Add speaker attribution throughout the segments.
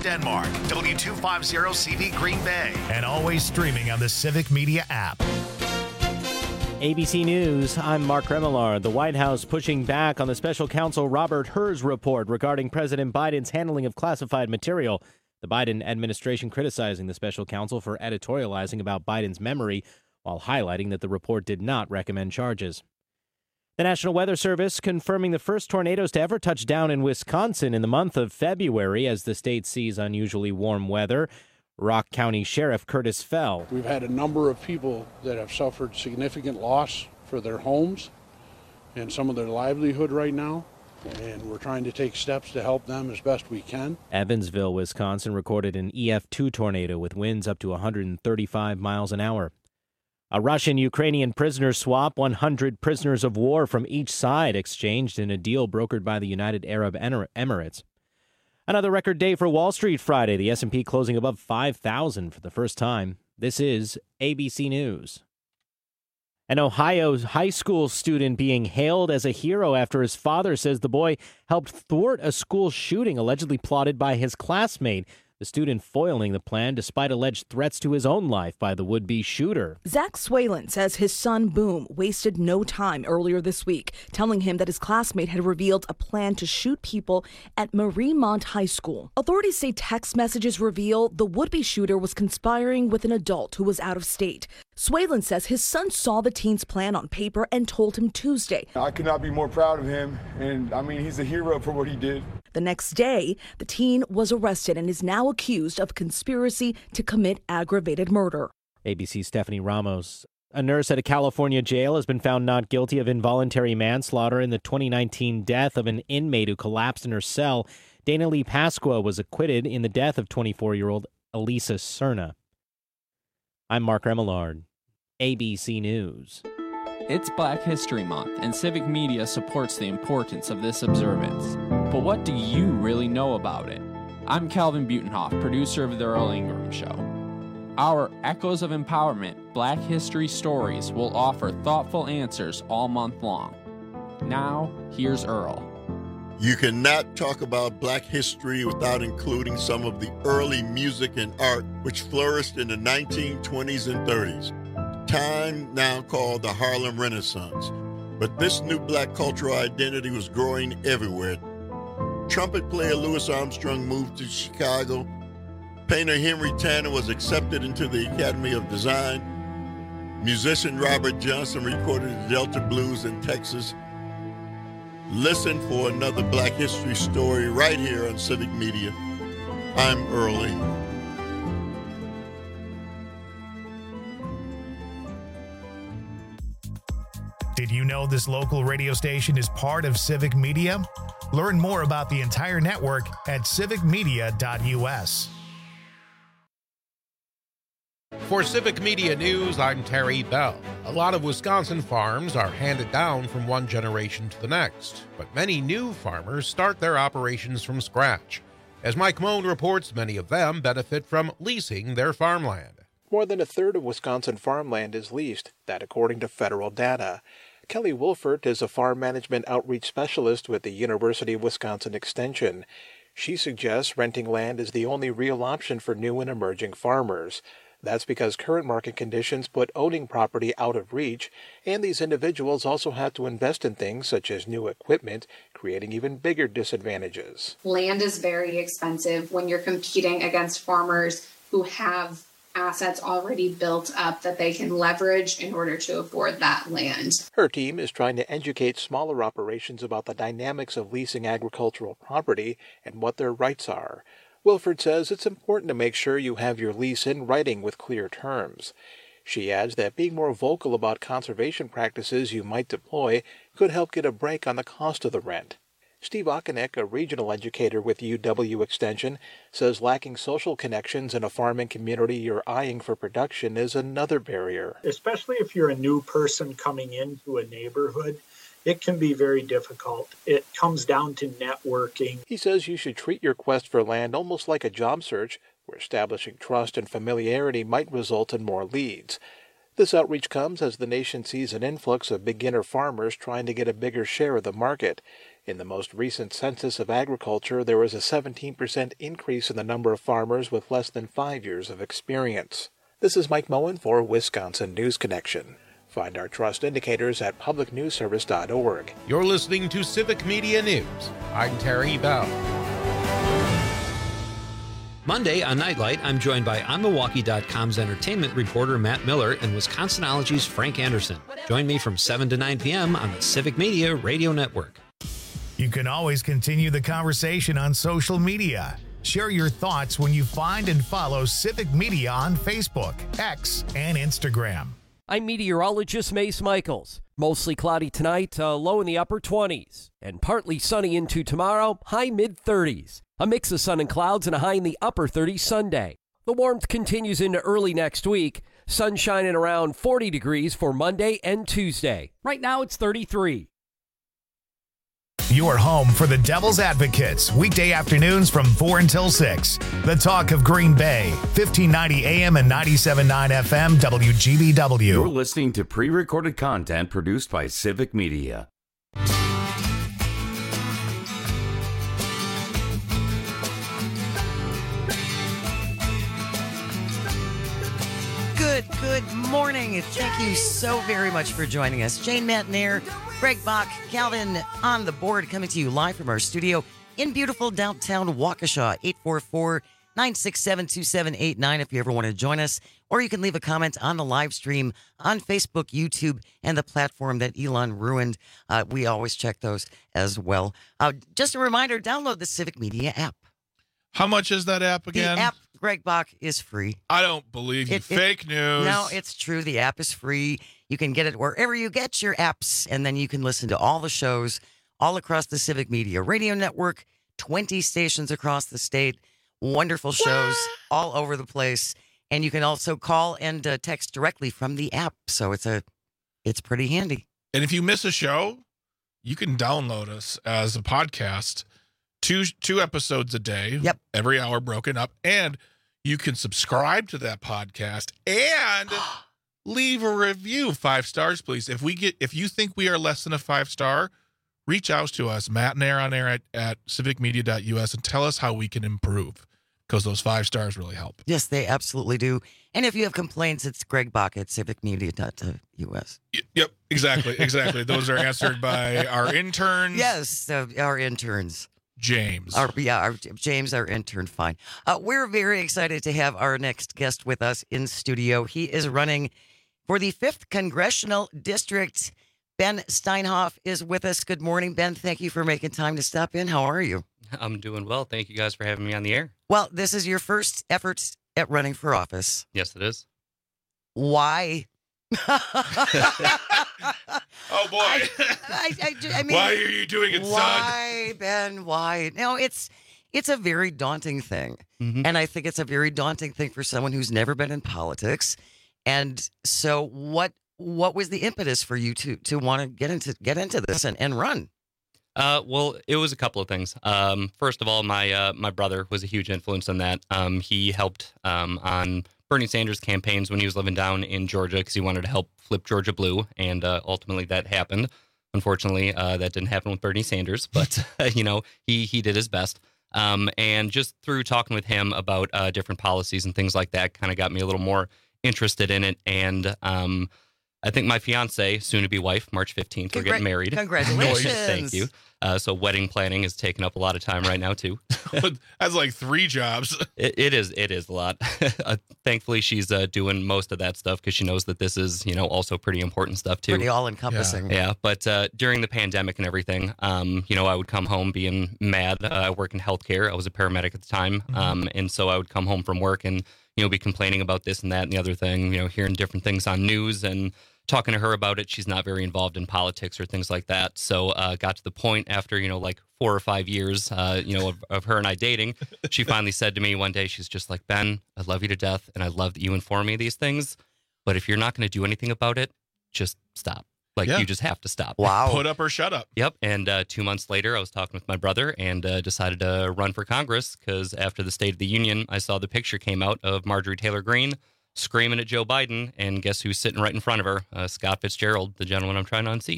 Speaker 1: Denmark, W250CV Green Bay, and always streaming on the Civic Media app.
Speaker 2: ABC News, I'm Mark Remillard. The White House pushing back on the special counsel Robert Hur's report regarding President Biden's handling of classified material. The Biden administration criticizing the special counsel for editorializing about Biden's memory while highlighting that the report did not recommend charges. The National Weather Service confirming the first tornadoes to ever touch down in Wisconsin in the month of February as the state sees unusually warm weather. Rock County Sheriff Curtis Fell.
Speaker 3: We've had a number of people that have suffered significant loss for their homes and some of their livelihood right now, and we're trying to take steps to help them as best we can.
Speaker 2: Evansville, Wisconsin recorded an EF2 tornado with winds up to 135 miles an hour. A Russian-Ukrainian prisoner swap, 100 prisoners of war from each side exchanged in a deal brokered by the United Arab Emirates. Another record day for Wall Street Friday, the S&P closing above 5,000 for the first time. This is ABC News. An Ohio high school student being hailed as a hero after his father says the boy helped thwart a school shooting allegedly plotted by his classmate. The student foiling the plan despite alleged threats to his own life by the would-be shooter.
Speaker 4: Zach Swalen says his son, Boom, wasted no time earlier this week, telling him that his classmate had revealed a plan to shoot people at Mariemont High School. Authorities say text messages reveal the would-be shooter was conspiring with an adult who was out of state. Swalen says his son saw the teen's plan on paper and told him Tuesday.
Speaker 5: I could not be more proud of him, and he's a hero for what he did.
Speaker 4: The next day, the teen was arrested and is now accused of conspiracy to commit aggravated murder.
Speaker 2: ABC's Stephanie Ramos. A nurse at a California jail has been found not guilty of involuntary manslaughter in the 2019 death of an inmate who collapsed in her cell. Dana Lee Pasqua was acquitted in the death of 24-year-old Elisa Serna. I'm Mark Remillard, ABC News.
Speaker 6: It's Black History Month, and Civic Media supports the importance of this observance. But what do you really know about it? I'm Calvin Butenhoff, producer of The Earl Ingram Show. Our Echoes of Empowerment Black History Stories will offer thoughtful answers all month long. Now, here's Earl.
Speaker 7: You cannot talk about Black history without including some of the early music and art which flourished in the 1920s and 30s. Time now called the Harlem Renaissance. But this new black cultural identity was growing everywhere. Trumpet player Louis Armstrong moved to Chicago. Painter Henry Tanner was accepted into the Academy of Design. Musician Robert Johnson recorded the Delta Blues in Texas. Listen for another Black history story right here on Civic Media. I'm Earl Ingram.
Speaker 1: Did you know this local radio station is part of Civic Media? Learn more about the entire network at civicmedia.us.
Speaker 8: For Civic Media News, I'm Terry Bell. A lot of Wisconsin farms are handed down from one generation to the next, but many new farmers start their operations from scratch. As Mike Moan reports, many of them benefit from leasing their farmland.
Speaker 9: More than a third of Wisconsin farmland is leased, that according to federal data. Kelly Wolfert is a farm management outreach specialist with the University of Wisconsin Extension. She suggests renting land is the only real option for new and emerging farmers. That's because current market conditions put owning property out of reach, and these individuals also have to invest in things such as new equipment, creating even bigger disadvantages.
Speaker 10: Land is very expensive when you're competing against farmers who have assets already built up that they can leverage in order to afford that land.
Speaker 9: Her team is trying to educate smaller operations about the dynamics of leasing agricultural property and what their rights are. Wilford says it's important to make sure you have your lease in writing with clear terms. She adds that being more vocal about conservation practices you might deploy could help get a break on the cost of the rent. Steve Okonek, a regional educator with UW Extension, says lacking social connections in a farming community you're eyeing for production is another barrier.
Speaker 11: Especially if you're a new person coming into a neighborhood, it can be very difficult. It comes down to networking.
Speaker 9: He says you should treat your quest for land almost like a job search, where establishing trust and familiarity might result in more leads. This outreach comes as the nation sees an influx of beginner farmers trying to get a bigger share of the market. In the most recent census of agriculture, there was a 17% increase in the number of farmers with less than 5 years of experience. This is Mike Moen for Wisconsin News Connection. Find our trust indicators at publicnewsservice.org.
Speaker 8: You're listening to Civic Media News. I'm Terry Bell.
Speaker 12: Monday on Nightlight, I'm joined by OnMilwaukee.com's entertainment reporter Matt Miller and Wisconsinology's Frank Anderson. Join me from 7 to 9 p.m. on the Civic Media Radio Network.
Speaker 1: You can always continue the conversation on social media. Share your thoughts when you find and follow Civic Media on Facebook, X, and Instagram.
Speaker 13: I'm meteorologist Mace Michaels. Mostly cloudy tonight, low in the upper 20s. And partly sunny into tomorrow, high mid-30s. A mix of sun and clouds and a high in the upper 30s Sunday. The warmth continues into early next week. Sunshine at around 40 degrees for Monday and Tuesday. Right now it's 33.
Speaker 1: Your home for the Devil's Advocates, weekday afternoons from 4 until 6. The talk of Green Bay, 1590 AM and 97.9 FM, WGBW.
Speaker 14: You're listening to pre-recorded content produced by Civic Media.
Speaker 15: Good morning. Thank you so very much for joining us. Jane Matnair, Greg Bach, Calvin on the board, coming to you live from our studio in beautiful downtown Waukesha. 844-967-2789 if you ever want to join us. Or you can leave a comment on the live stream on Facebook, YouTube, and the platform that Elon ruined. We always check those as well. Just a reminder, download the Civic Media app.
Speaker 16: How much is that app again?
Speaker 15: The app, Greg Bach, is free.
Speaker 16: I don't believe you. Fake news.
Speaker 15: No, it's true. The app is free. You can get it wherever you get your apps, and then you can listen to all the shows all across the Civic Media Radio Network, 20 stations across the state, wonderful shows all over the place. And you can also call and text directly from the app, so it's pretty handy.
Speaker 16: And if you miss a show, you can download us as a podcast. Two episodes a day.
Speaker 15: Yep.
Speaker 16: Every hour broken up. And you can subscribe to that podcast and leave a review. 5 stars, please. If you think we are less than a 5-star, reach out to us, Matt and Air on air at civicmedia.us, and tell us how we can improve, because those 5 stars really help.
Speaker 15: Yes, they absolutely do. And if you have complaints, it's Greg Bach at civicmedia.us.
Speaker 16: Yep, exactly. Those are answered by our interns.
Speaker 15: Yes, our interns.
Speaker 16: James.
Speaker 15: James, our intern, fine. We're very excited to have our next guest with us in studio. He is running for the 5th Congressional District. Ben Steinhoff is with us. Good morning, Ben. Thank you for making time to stop in. How are you?
Speaker 17: I'm doing well. Thank you guys for having me on the air.
Speaker 15: Well, this is your first effort at running for office.
Speaker 17: Yes, it is.
Speaker 15: Why?
Speaker 16: Oh, boy.
Speaker 15: I mean,
Speaker 16: why are you doing it, son?
Speaker 15: Why, Ben? Why? No, it's a very daunting thing.
Speaker 17: Mm-hmm.
Speaker 15: And I think it's a very daunting thing for someone who's never been in politics. And so what was the impetus for you to want to get into this and run?
Speaker 17: Well, it was a couple of things. First of all, my brother was a huge influence on that. He helped on Bernie Sanders campaigns when he was living down in Georgia because he wanted to help flip Georgia blue, and ultimately that happened. Unfortunately, that didn't happen with Bernie Sanders, but he did his best. And just through talking with him about different policies and things like that, kind of got me a little more interested in it. And I think my fiance, soon-to-be wife, March 15th, we're getting married.
Speaker 15: Congratulations.
Speaker 17: Thank you. So wedding planning is taking up a lot of time right now, too.
Speaker 16: That's like 3 jobs.
Speaker 17: It is a lot. Thankfully, she's doing most of that stuff because she knows that this is, also pretty important stuff, too.
Speaker 15: Pretty all-encompassing.
Speaker 17: Yeah. But during the pandemic and everything, I would come home being mad. I work in healthcare. I was a paramedic at the time.
Speaker 16: Mm-hmm.
Speaker 17: And so I would come home from work and, be complaining about this and that and the other thing, hearing different things on news and talking to her about it. She's not very involved in politics or things like that. So got to the point after, like 4 or 5 years, of her and I dating, she finally said to me one day, she's just like, Ben, I love you to death. And I love that you inform me of these things. But if you're not going to do anything about it, just stop. You just have to stop.
Speaker 15: Wow.
Speaker 16: Put up or shut up.
Speaker 17: Yep. And 2 months later, I was talking with my brother and decided to run for Congress because after the State of the Union, I saw the picture came out of Marjorie Taylor Greene screaming at Joe Biden. And guess who's sitting right in front of her? Scott Fitzgerald, the gentleman I'm trying to unseat.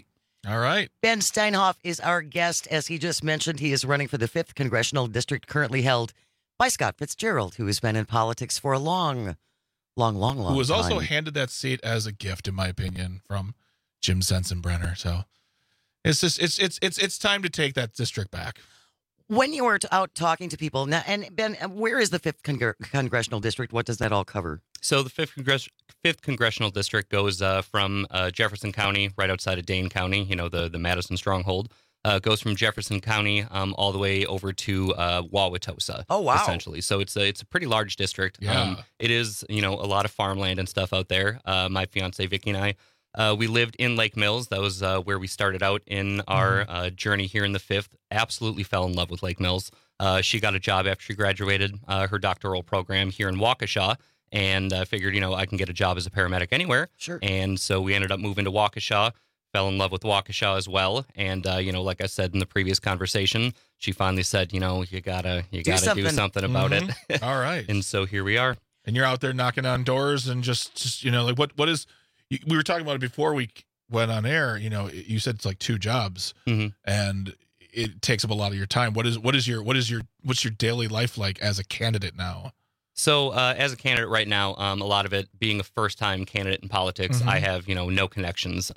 Speaker 16: All right.
Speaker 15: Ben Steinhoff is our guest. As he just mentioned, he is running for the 5th Congressional District, currently held by Scott Fitzgerald, who has been in politics for a long
Speaker 16: Who was
Speaker 15: time.
Speaker 16: also handed that seat as a gift, in my opinion, from Jim Sensenbrenner. So it's just it's time to take that district back.
Speaker 15: When you were out talking to people, now, and Ben, where is the 5th Congressional District? What does that all cover?
Speaker 17: So the 5th Congressional District goes from Jefferson County, right outside of Dane County, the Madison stronghold. Goes from Jefferson County all the way over to Wauwatosa.
Speaker 15: Oh, wow.
Speaker 17: Essentially. So it's a pretty large district.
Speaker 16: Yeah.
Speaker 17: It is, a lot of farmland and stuff out there. My fiance, Vicky, and I, we lived in Lake Mills. That was where we started out in our journey here in the 5th. Absolutely fell in love with Lake Mills. She got a job after she graduated her doctoral program here in Waukesha. And I figured, I can get a job as a paramedic anywhere.
Speaker 15: Sure.
Speaker 17: And so we ended up moving to Waukesha. Fell in love with Waukesha as well, and like I said in the previous conversation, she finally said, you gotta do something about it.
Speaker 16: All right,
Speaker 17: and so here we are.
Speaker 16: And you're out there knocking on doors, and just like what is? We were talking about it before we went on air. You said it's like 2 jobs, and it takes up a lot of your time. What's your daily life like as a candidate now?
Speaker 17: So as a candidate right now, a lot of it being a first-time candidate in politics, I have no connections.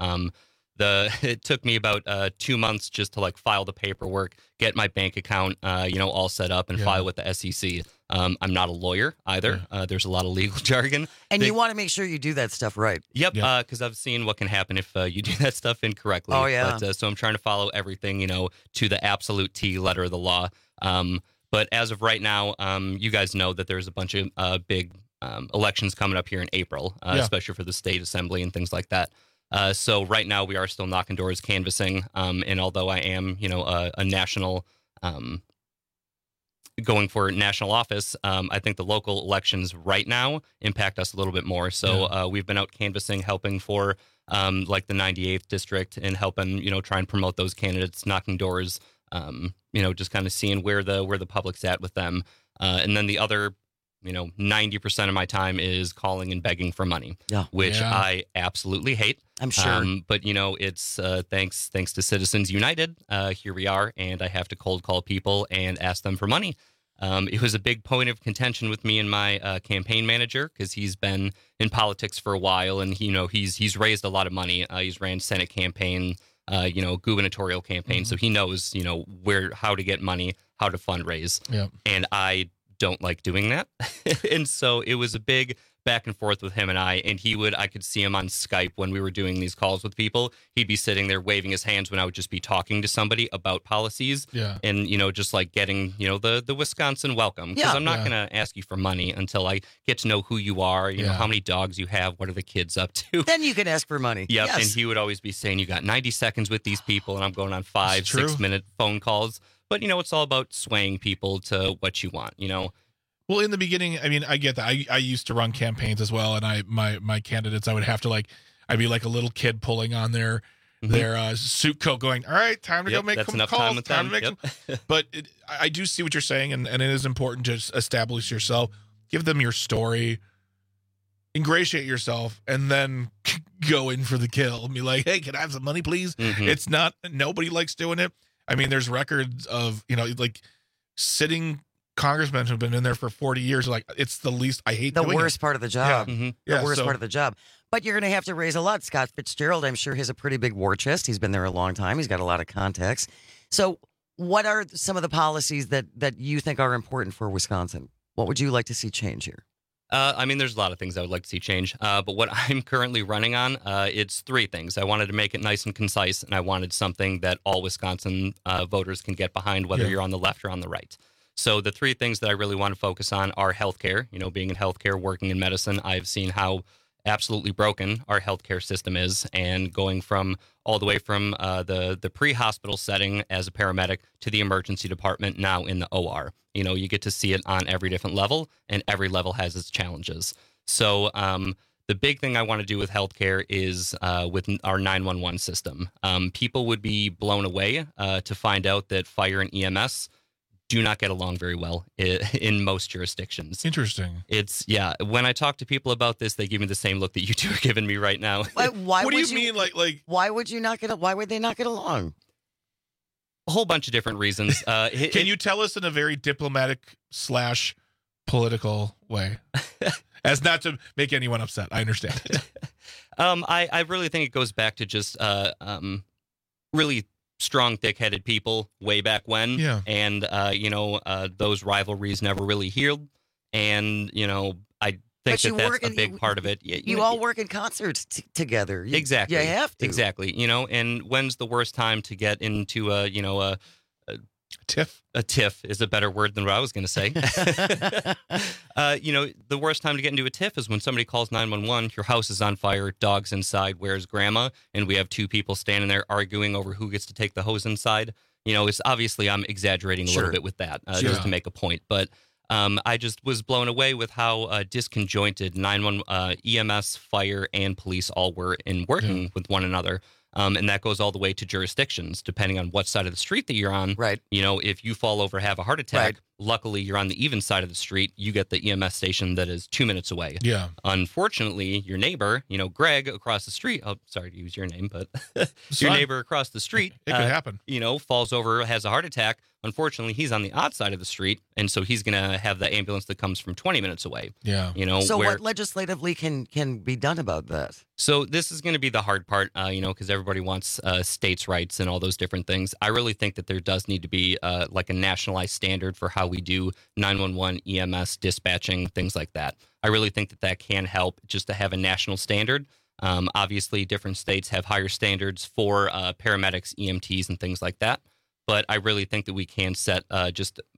Speaker 17: It took me about 2 months just to file the paperwork, get my bank account, all set up and file with the SEC. I'm not a lawyer either. There's a lot of legal jargon.
Speaker 15: And you want to make sure you do that stuff right.
Speaker 17: Yep. Because I've seen what can happen if you do that stuff incorrectly.
Speaker 15: Oh, yeah.
Speaker 17: But, so I'm trying to follow everything, to the absolute T letter of the law. But as of right now, you guys know that there's a bunch of big elections coming up here in April, especially for the state assembly and things like that. So right now we are still knocking doors, canvassing, and although I am, a national, going for national office, I think the local elections right now impact us a little bit more. So we've been out canvassing, helping for the 98th district, and helping try and promote those candidates, knocking doors, just kind of seeing where the public's at with them, and then the other 90% of my time is calling and begging for money, which I absolutely hate.
Speaker 15: I'm sure.
Speaker 17: But, it's thanks to Citizens United. Here we are. And I have to cold call people and ask them for money. It was a big point of contention with me and my campaign manager, because he's been in politics for a while. And, he's raised a lot of money. He's ran Senate campaign, gubernatorial campaign. So he knows, how to get money, how to fundraise.
Speaker 16: Yeah.
Speaker 17: And I don't like doing that. And so it was a big back and forth with him and I could see him on Skype when we were doing these calls with people. He'd be sitting there waving his hands when I would just be talking to somebody about policies.
Speaker 16: Yeah.
Speaker 17: And, just getting, the Wisconsin welcome. Because I'm not going to ask you for money until I get to know who you are, how many dogs you have, what are the kids up to.
Speaker 15: Then you can ask for money.
Speaker 17: Yep.
Speaker 15: Yes.
Speaker 17: And he would always be saying, you got 90 seconds with these people, and I'm going on 5-6 minute phone calls. But, it's all about swaying people to what you want,
Speaker 16: Well, in the beginning, I mean, I get that. I used to run campaigns as well, and my candidates, I would have to I'd be like a little kid pulling on their suit coat, going, "All right, time to go make some calls." Time to make some. But I do see what you're saying, and it is important to establish yourself, give them your story, ingratiate yourself, and then go in for the kill and be like, "Hey, can I have some money, please?" It's not, nobody likes doing it. I mean, there's records of sitting congressmen who've been in there for 40 years, it's the least, I hate
Speaker 15: the
Speaker 16: doing
Speaker 15: worst
Speaker 16: it.
Speaker 15: part of the job.
Speaker 16: Yeah.
Speaker 15: The worst part of the job. But you're going to have to raise a lot. Scott Fitzgerald, I'm sure, has a pretty big war chest. He's been there a long time. He's got a lot of contacts. So what are some of the policies that you think are important for Wisconsin? What would you like to see change here?
Speaker 17: There's a lot of things I would like to see change. But what I'm currently running on, it's 3 things. I wanted to make it nice and concise, and I wanted something that all Wisconsin voters can get behind, whether you're on the left or on the right. So the 3 things that I really want to focus on are healthcare. Being in healthcare, working in medicine, I've seen how absolutely broken our healthcare system is, and going from all the way from the pre-hospital setting as a paramedic to the emergency department, now in the OR. You get to see it on every different level, and every level has its challenges. So the big thing I want to do with healthcare is with our 911 system. People would be blown away to find out that fire and EMS do not get along very well in most jurisdictions.
Speaker 16: Interesting.
Speaker 17: When I talk to people about this, they give me the same look that you two are giving me right now.
Speaker 15: Why
Speaker 16: what do you mean? Like,
Speaker 15: why would you not get? Why would they not get along?
Speaker 17: A whole bunch of different reasons.
Speaker 16: Can you tell us in a very diplomatic / political way, as not to make anyone upset? I understand it.
Speaker 17: I really think it goes back to just really strong, thick-headed people way back when.
Speaker 16: Yeah.
Speaker 17: And, those rivalries never really healed. And, I think that's a big part of it.
Speaker 15: You all work in concert together.
Speaker 17: Exactly.
Speaker 15: You have to.
Speaker 17: Exactly. And when's the worst time to get into a
Speaker 16: tiff?
Speaker 17: A tiff is a better word than what I was going to say. The worst time to get into a tiff is when somebody calls 911, your house is on fire, dog's inside, where's grandma? And we have two people standing there arguing over who gets to take the hose inside. It's obviously I'm exaggerating a little bit with that just to make a point. But I just was blown away with how disconjointed 911, EMS, fire, and police all were in working with one another. And that goes all the way to jurisdictions, depending on what side of the street that you're on.
Speaker 15: Right.
Speaker 17: If you fall over, have a heart attack, luckily you're on the even side of the street. You get the EMS station that is 2 minutes away.
Speaker 16: Yeah.
Speaker 17: Unfortunately, your neighbor, Greg across the street. Oh, sorry to use your name, but your neighbor across the street.
Speaker 16: It could happen.
Speaker 17: Falls over, has a heart attack. Unfortunately, he's on the odd side of the street, and so he's going to have the ambulance that comes from 20 minutes away.
Speaker 16: Yeah.
Speaker 15: So what legislatively can be done about that?
Speaker 17: So this is going to be the hard part, because everybody wants states' rights and all those different things. I really think that there does need to be like a nationalized standard for how we do 911, EMS, dispatching, things like that. I really think that can help just to have a national standard. Obviously, different states have higher standards for paramedics, EMTs, and things like that. But I really think that we can set a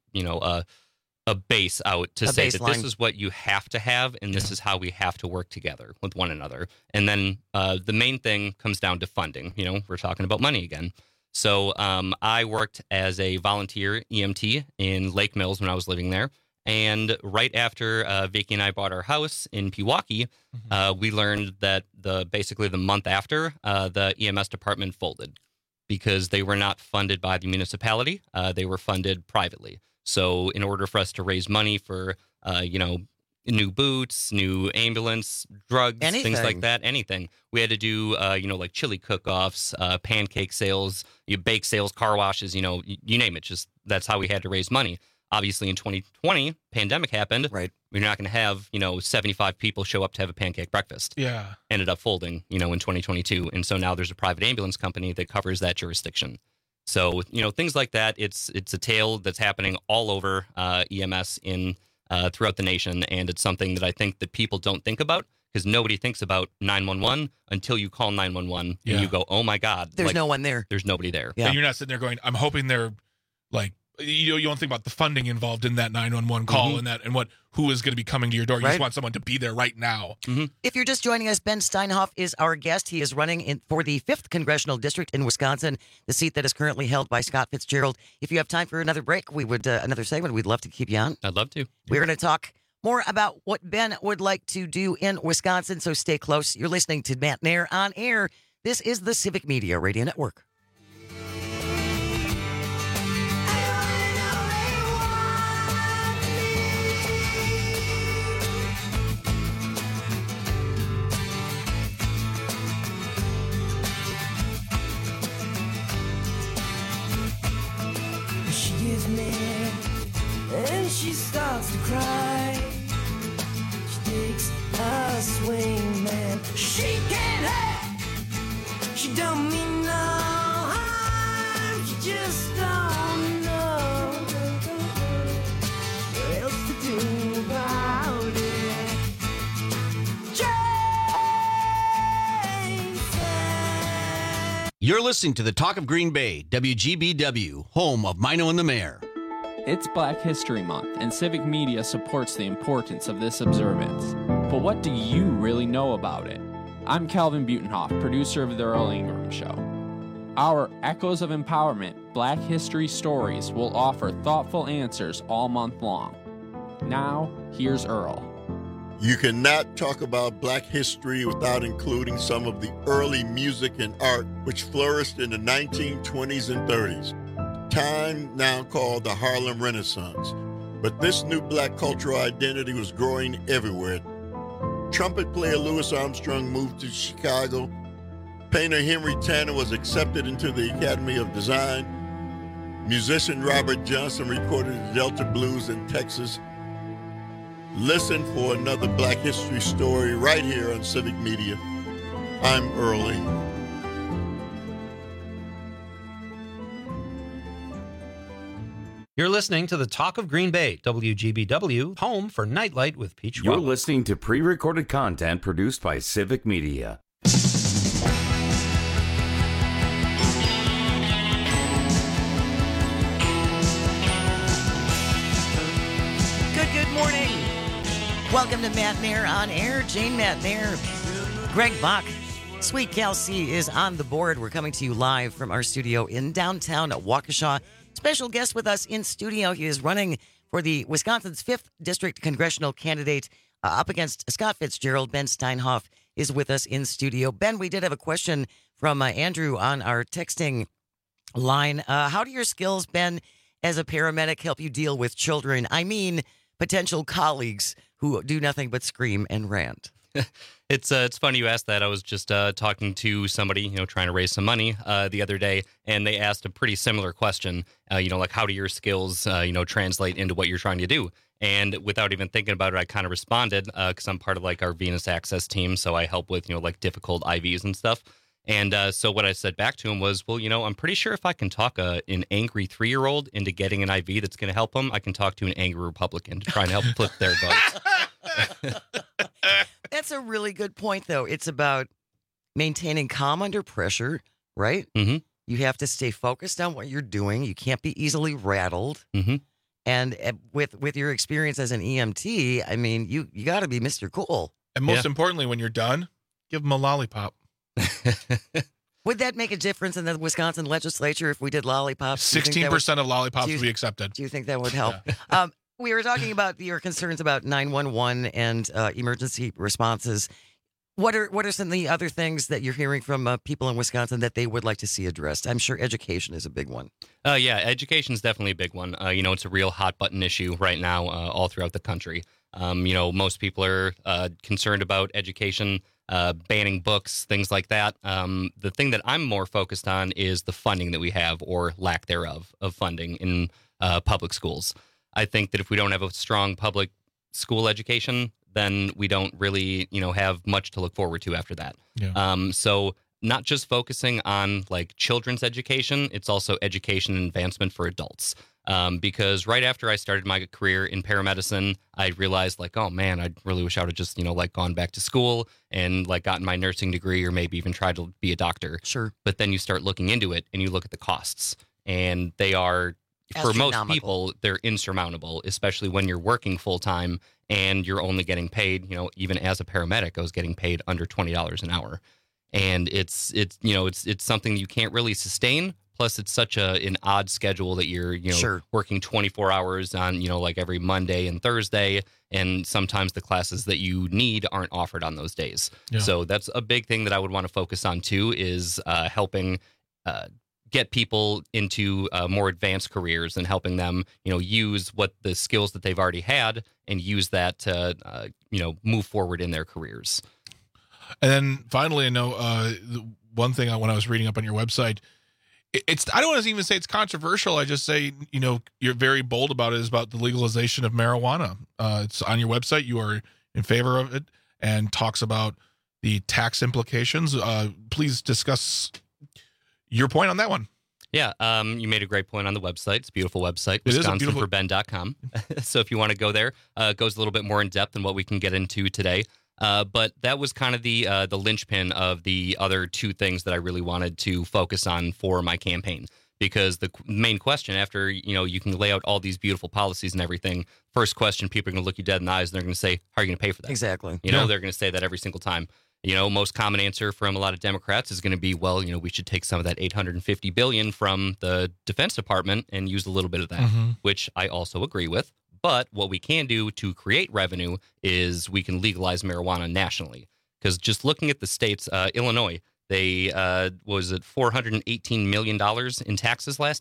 Speaker 17: base out to say that this is what you have to have, and this is how we have to work together with one another. And then the main thing comes down to funding. We're talking about money again. So I worked as a volunteer EMT in Lake Mills when I was living there. And right after Vicky and I bought our house in Pewaukee, we learned that basically the month after, the EMS department folded because they were not funded by the municipality. They were funded privately. So in order for us to raise money for, new boots, new ambulance, drugs, things like that, anything, we had to do, like chili cook-offs, pancake sales, bake sales, car washes, you name it. Just that's how we had to raise money. Obviously, in 2020, pandemic happened.
Speaker 15: Right.
Speaker 17: We're not going to have, 75 people show up to have a pancake breakfast.
Speaker 16: Yeah.
Speaker 17: Ended up folding, in 2022. And so now there's a private ambulance company that covers that jurisdiction. So, things like that, it's a tale that's happening all over EMS throughout the nation. And it's something that I think that people don't think about because nobody thinks about 911 until you call 911 and you go, oh, my God.
Speaker 15: There's no one there.
Speaker 17: There's nobody there.
Speaker 16: Yeah. And you're not sitting there going, I'm hoping they're like, you don't think about the funding involved in that 911 call and who is going to be coming to your door. You just want someone to be there right now.
Speaker 15: If you're just joining us, Ben Steinhoff is our guest. He is running for the 5th Congressional District in Wisconsin, the seat that is currently held by Scott Fitzgerald. If you have time for another break, another segment, we'd love to keep you on.
Speaker 17: I'd love to.
Speaker 15: We're going to talk more about what Ben would like to do in Wisconsin, so stay close. You're listening to Matt Nair on Air. This is the Civic Media Radio Network.
Speaker 18: And she starts to cry. She takes a swing, man. She can't hurt. She don't mean no harm. She just don't know what else to do about it. Jason.
Speaker 19: You're listening to the Talk of Green Bay, WGBW, home of Mino and the Mayor.
Speaker 6: It's Black History Month, and Civic Media supports the importance of this observance. But what do you really know about it? I'm Calvin Butenhoff, producer of The Earl Ingram Show. Our Echoes of Empowerment Black History Stories will offer thoughtful answers all month long. Now, here's Earl.
Speaker 7: You cannot talk about Black history without including some of the early music and art which flourished in the 1920s and 30s. time now called the Harlem Renaissance. But this new black cultural identity was growing everywhere. Trumpet player Louis Armstrong moved to Chicago. Painter Henry Tanner was accepted into the Academy of Design. Musician Robert Johnson recorded the Delta Blues in Texas. Listen for another Black History story right here on Civic Media. I'm Earl Ingram.
Speaker 12: You're listening to the Talk of Green Bay, WGBW, home for Nightlight with Peach
Speaker 14: You're
Speaker 12: Schwab.
Speaker 14: listening to pre-recorded content produced by Civic Media.
Speaker 15: Good morning. Welcome to Matt Nair on Air. Jane Matt Nair, Greg Bach. Sweet Cal C is on the board. We're coming to you live from our studio in downtown Waukesha. Special guest with us in studio. He is running for the Wisconsin's 5th District Congressional candidate up against Scott Fitzgerald. Ben Steinhoff is with us in studio. Ben, we did have a question from Andrew on our texting line. How do your skills, Ben, as a paramedic help you deal with children? I mean, potential colleagues who do nothing but scream and rant.
Speaker 17: It's funny you asked that. I was just talking to somebody, trying to raise some money the other day, and they asked a pretty similar question, like how do your skills, translate into what you're trying to do? And without even thinking about it, I kind of responded because I'm part of like our Venous Access team, so I help with, like difficult IVs and stuff. And so what I said back to him was, well, I'm pretty sure if I can talk an angry 3-year-old into getting an IV that's going to help them, I can talk to an angry Republican to try and help flip their votes.
Speaker 15: That's a really good point, though. It's about maintaining calm under pressure, right?
Speaker 17: Mm-hmm.
Speaker 15: You have to stay focused on what you're doing. You can't be easily rattled.
Speaker 17: Mm-hmm.
Speaker 15: And with your experience as an EMT, I mean, you got to be Mr. Cool.
Speaker 16: And most importantly, when you're done, give them a lollipop.
Speaker 15: Would that make a difference in the Wisconsin legislature if we did lollipops?
Speaker 16: 16% of lollipops would be accepted.
Speaker 15: Do you think that would help? Yeah. We were talking about your concerns about 911 and emergency responses. What are some of the other things that you're hearing from people in Wisconsin that they would like to see addressed? I'm sure education is a big one.
Speaker 17: Yeah, education is definitely a big one. It's a real hot button issue right now all throughout the country. Most people are concerned about education, banning books, things like that. The thing that I'm more focused on is the funding that we have or lack thereof of funding in public schools. I think that if we don't have a strong public school education, then we don't really, have much to look forward to after that.
Speaker 16: Yeah.
Speaker 17: So not just focusing on like children's education, it's also education and advancement for adults. Because right after I started my career in paramedicine, I realized like, oh man, I really wish I would have just, gone back to school and like gotten my nursing degree or maybe even tried to be a doctor.
Speaker 15: Sure.
Speaker 17: But then you start looking into it and you look at the costs, and they are, for most people, they're insurmountable, especially when you're working full time and you're only getting paid, even as a paramedic, I was getting paid under $20 an hour. And it's something you can't really sustain. Plus, it's such an odd schedule that you're,
Speaker 15: Sure.
Speaker 17: working 24 hours on, like every Monday and Thursday. And sometimes the classes that you need aren't offered on those days.
Speaker 16: Yeah.
Speaker 17: So that's a big thing that I would want to focus on, too, is helping get people into more advanced careers and helping them, use what the skills that they've already had and use that to, move forward in their careers.
Speaker 16: And then finally, I know the one thing when I was reading up on your website, I don't want to even say it's controversial. I just say, you're very bold about it, is about the legalization of marijuana. It's on your website. You are in favor of it and talks about the tax implications. Please discuss your point on that one.
Speaker 17: Yeah, you made a great point on the website. It's a beautiful website,
Speaker 16: It is a beautiful-
Speaker 17: WisconsinForBen.com. So if you want to go there, it goes a little bit more in depth than what we can get into today. But that was kind of the linchpin of the other two things that I really wanted to focus on for my campaign. Because the main question after, you can lay out all these beautiful policies and everything, first question, people are going to look you dead in the eyes and they're going to say, how are you going to pay for that?
Speaker 15: Exactly.
Speaker 17: They're going to say that every single time. Most common answer from a lot of Democrats is going to be, well, we should take some of that $850 billion from the Defense Department and use a little bit of that, which I also agree with. But what we can do to create revenue is we can legalize marijuana nationally. Because just looking at the states, Illinois, they was at $418 million in taxes last year,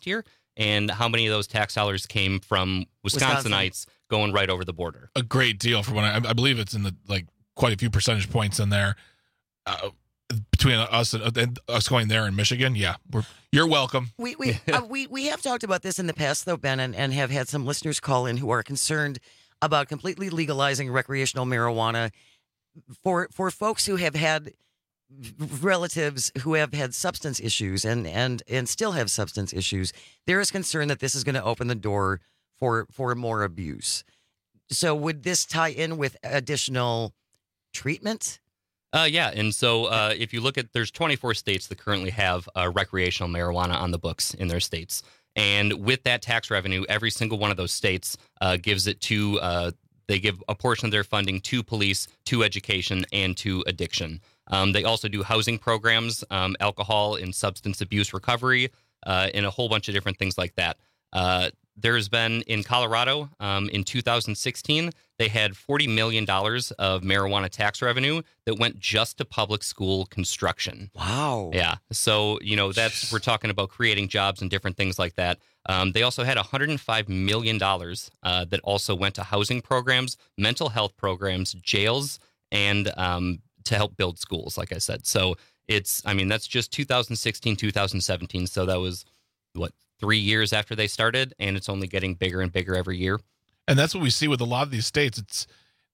Speaker 17: and how many of those tax dollars came from Wisconsinites going right over the border?
Speaker 16: A great deal for when I believe it's in the quite a few percentage points in there between us and us going there in Michigan. Yeah, you're welcome.
Speaker 15: We have talked about this in the past, though, Ben, and have had some listeners call in who are concerned about completely legalizing recreational marijuana for folks who have had relatives who have had substance issues and still have substance issues. There is concern that this is going to open the door for more abuse. So would this tie in with additional treatment?
Speaker 17: Yeah, and so if you look at, there's 24 states that currently have recreational marijuana on the books in their states. And with that tax revenue, every single one of those states gives it to, they give a portion of their funding to police, to education, and to addiction. They also do housing programs, alcohol and substance abuse recovery, and a whole bunch of different things like that. There's been, in Colorado, in 2016, they had $40 million of marijuana tax revenue that went just to public school construction.
Speaker 15: Wow.
Speaker 17: Yeah. So, we're talking about creating jobs and different things like that. They also had $105 million that also went to housing programs, mental health programs, jails, and to help build schools, like I said. So that's just 2016, 2017. So that was, 3 years after they started, and it's only getting bigger and bigger every year.
Speaker 16: And that's what we see with a lot of these states. It's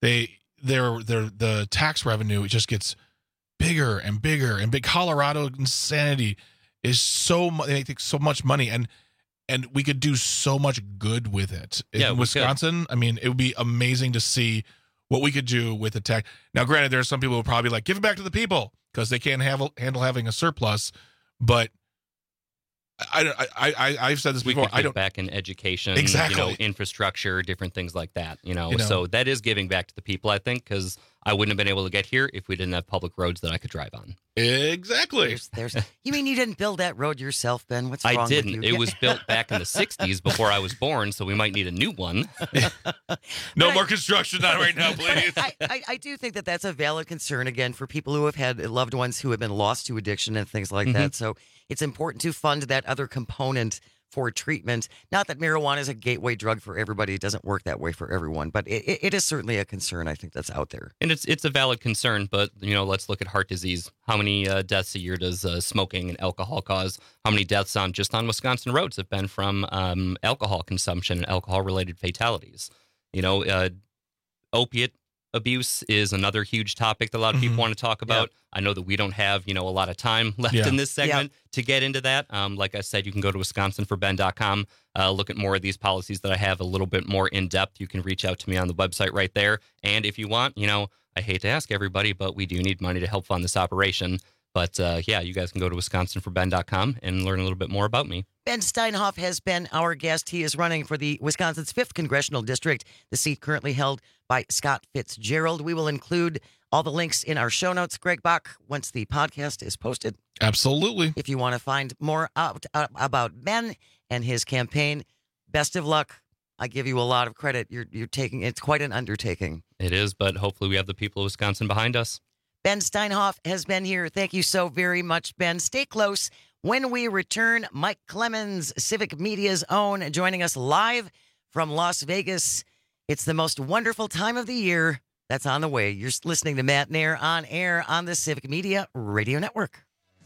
Speaker 16: the tax revenue, it just gets bigger and bigger. And big Colorado insanity is they take so much money, and we could do so much good with it.
Speaker 17: Yeah,
Speaker 16: in Wisconsin, it would be amazing to see what we could do with the tax. Now, granted, there are some people who will probably be like, give it back to the people because they can't handle having a surplus, but I've said this before.
Speaker 17: We could give back in education,
Speaker 16: exactly.
Speaker 17: Infrastructure, different things like that. So that is giving back to the people, I think, because I wouldn't have been able to get here if we didn't have public roads that I could drive on.
Speaker 16: Exactly.
Speaker 15: You mean you didn't build that road yourself, Ben? What's wrong with you?
Speaker 17: I didn't. It was built back in the 60s before I was born, so we might need a new one.
Speaker 16: No more construction on right now, please.
Speaker 15: I do think that that's a valid concern, again, for people who have had loved ones who have been lost to addiction and things like that. So it's important to fund that other component for treatment. Not that marijuana is a gateway drug for everybody. It doesn't work that way for everyone, but it is certainly a concern, I think, that's out there.
Speaker 17: And it's a valid concern, but, let's look at heart disease. How many deaths a year does smoking and alcohol cause? How many deaths just on Wisconsin roads have been from alcohol consumption and alcohol-related fatalities? Opiate abuse is another huge topic that a lot of people want to talk about. Yeah. I know that we don't have, a lot of time left in this segment to get into that. Like I said, you can go to wisconsinforben.com, look at more of these policies that I have a little bit more in depth. You can reach out to me on the website right there. And if you want, I hate to ask everybody, but we do need money to help fund this operation. But you guys can go to wisconsinforben.com and learn a little bit more about me.
Speaker 15: Ben Steinhoff has been our guest. He is running for the Wisconsin's 5th Congressional District, the seat currently held by Scott Fitzgerald. We will include all the links in our show notes, Greg Bach, once the podcast is posted.
Speaker 16: Absolutely.
Speaker 15: If you want to find more out about Ben and his campaign, best of luck. I give you a lot of credit. You're taking, it's quite an undertaking.
Speaker 17: It is, but hopefully we have the people of Wisconsin behind us.
Speaker 15: Ben Steinhoff has been here. Thank you so very much, Ben. Stay close. When we return, Mike Clemens, Civic Media's own, joining us live from Las Vegas. It's the most wonderful time of the year that's on the way. You're listening to Matt Nair on air on the Civic Media Radio Network.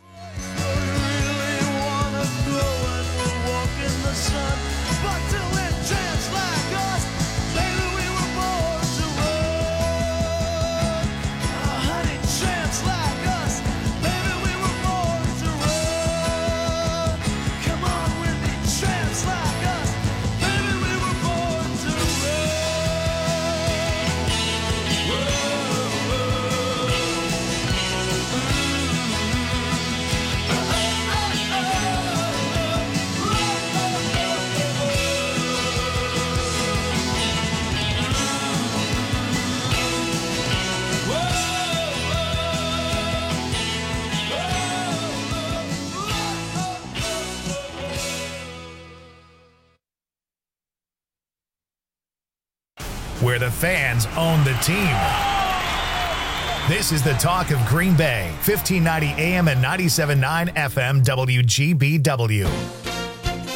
Speaker 1: Where the fans own the team. This is the talk of Green Bay, 1590 AM and 97.9 FM WGBW.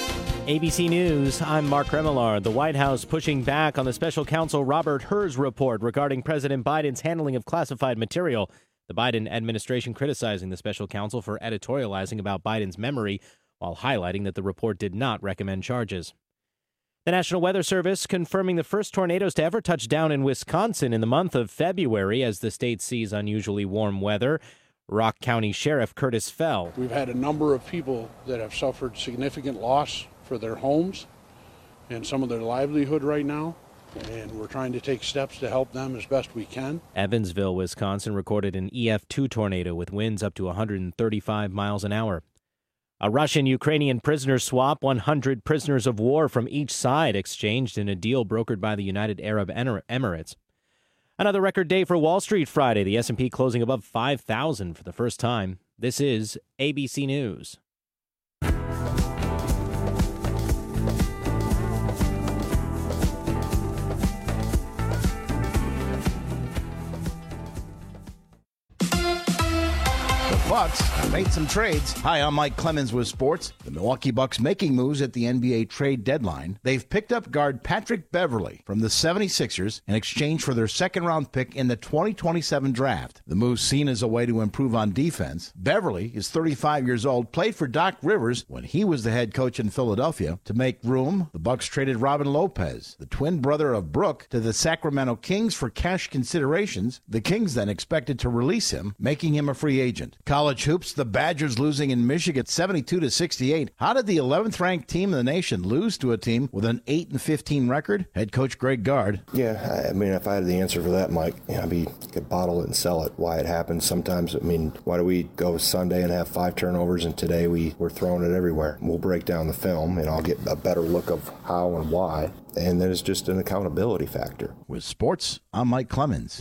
Speaker 2: ABC News, I'm Mark Remillard. The White House pushing back on the special counsel Robert Hur's report regarding President Biden's handling of classified material. The Biden administration criticizing the special counsel for editorializing about Biden's memory while highlighting that the report did not recommend charges. The National Weather Service confirming the first tornadoes to ever touch down in Wisconsin in the month of February as the state sees unusually warm weather. Rock County Sheriff Curtis Fell.
Speaker 3: We've had a number of people that have suffered significant loss for their homes and some of their livelihood right now, and we're trying to take steps to help them as best we can.
Speaker 2: Evansville, Wisconsin recorded an EF2 tornado with winds up to 135 miles an hour. A Russian-Ukrainian prisoner swap, 100 prisoners of war from each side exchanged in a deal brokered by the United Arab Emirates. Another record day for Wall Street Friday, the S&P closing above 5,000 for the first time. This is ABC News.
Speaker 20: Bucks have made some trades. Hi, I'm Mike Clemens with sports. The Milwaukee Bucks making moves at the NBA trade deadline. They've picked up guard Patrick Beverley from the 76ers in exchange for their second-round pick in the 2027 draft. The move seen as a way to improve on defense. Beverley is 35 years old, played for Doc Rivers when he was the head coach in Philadelphia. To make room, the Bucks traded Robin Lopez, the twin brother of Brooke, to the Sacramento Kings for cash considerations. The Kings then expected to release him, making him a free agent. College hoops, the Badgers losing in Michigan 72-68. How did the 11th-ranked team in the nation lose to a team with an 8-15 record? Head coach Greg Gard.
Speaker 21: Yeah, I mean, if I had the answer for that, Mike, could bottle it and sell it. Why it happens sometimes. Why do we go Sunday and have 5 turnovers and today we're throwing it everywhere? We'll break down the film and I'll get a better look of how and why. And then it's just an accountability factor.
Speaker 20: With sports, I'm Mike Clemens.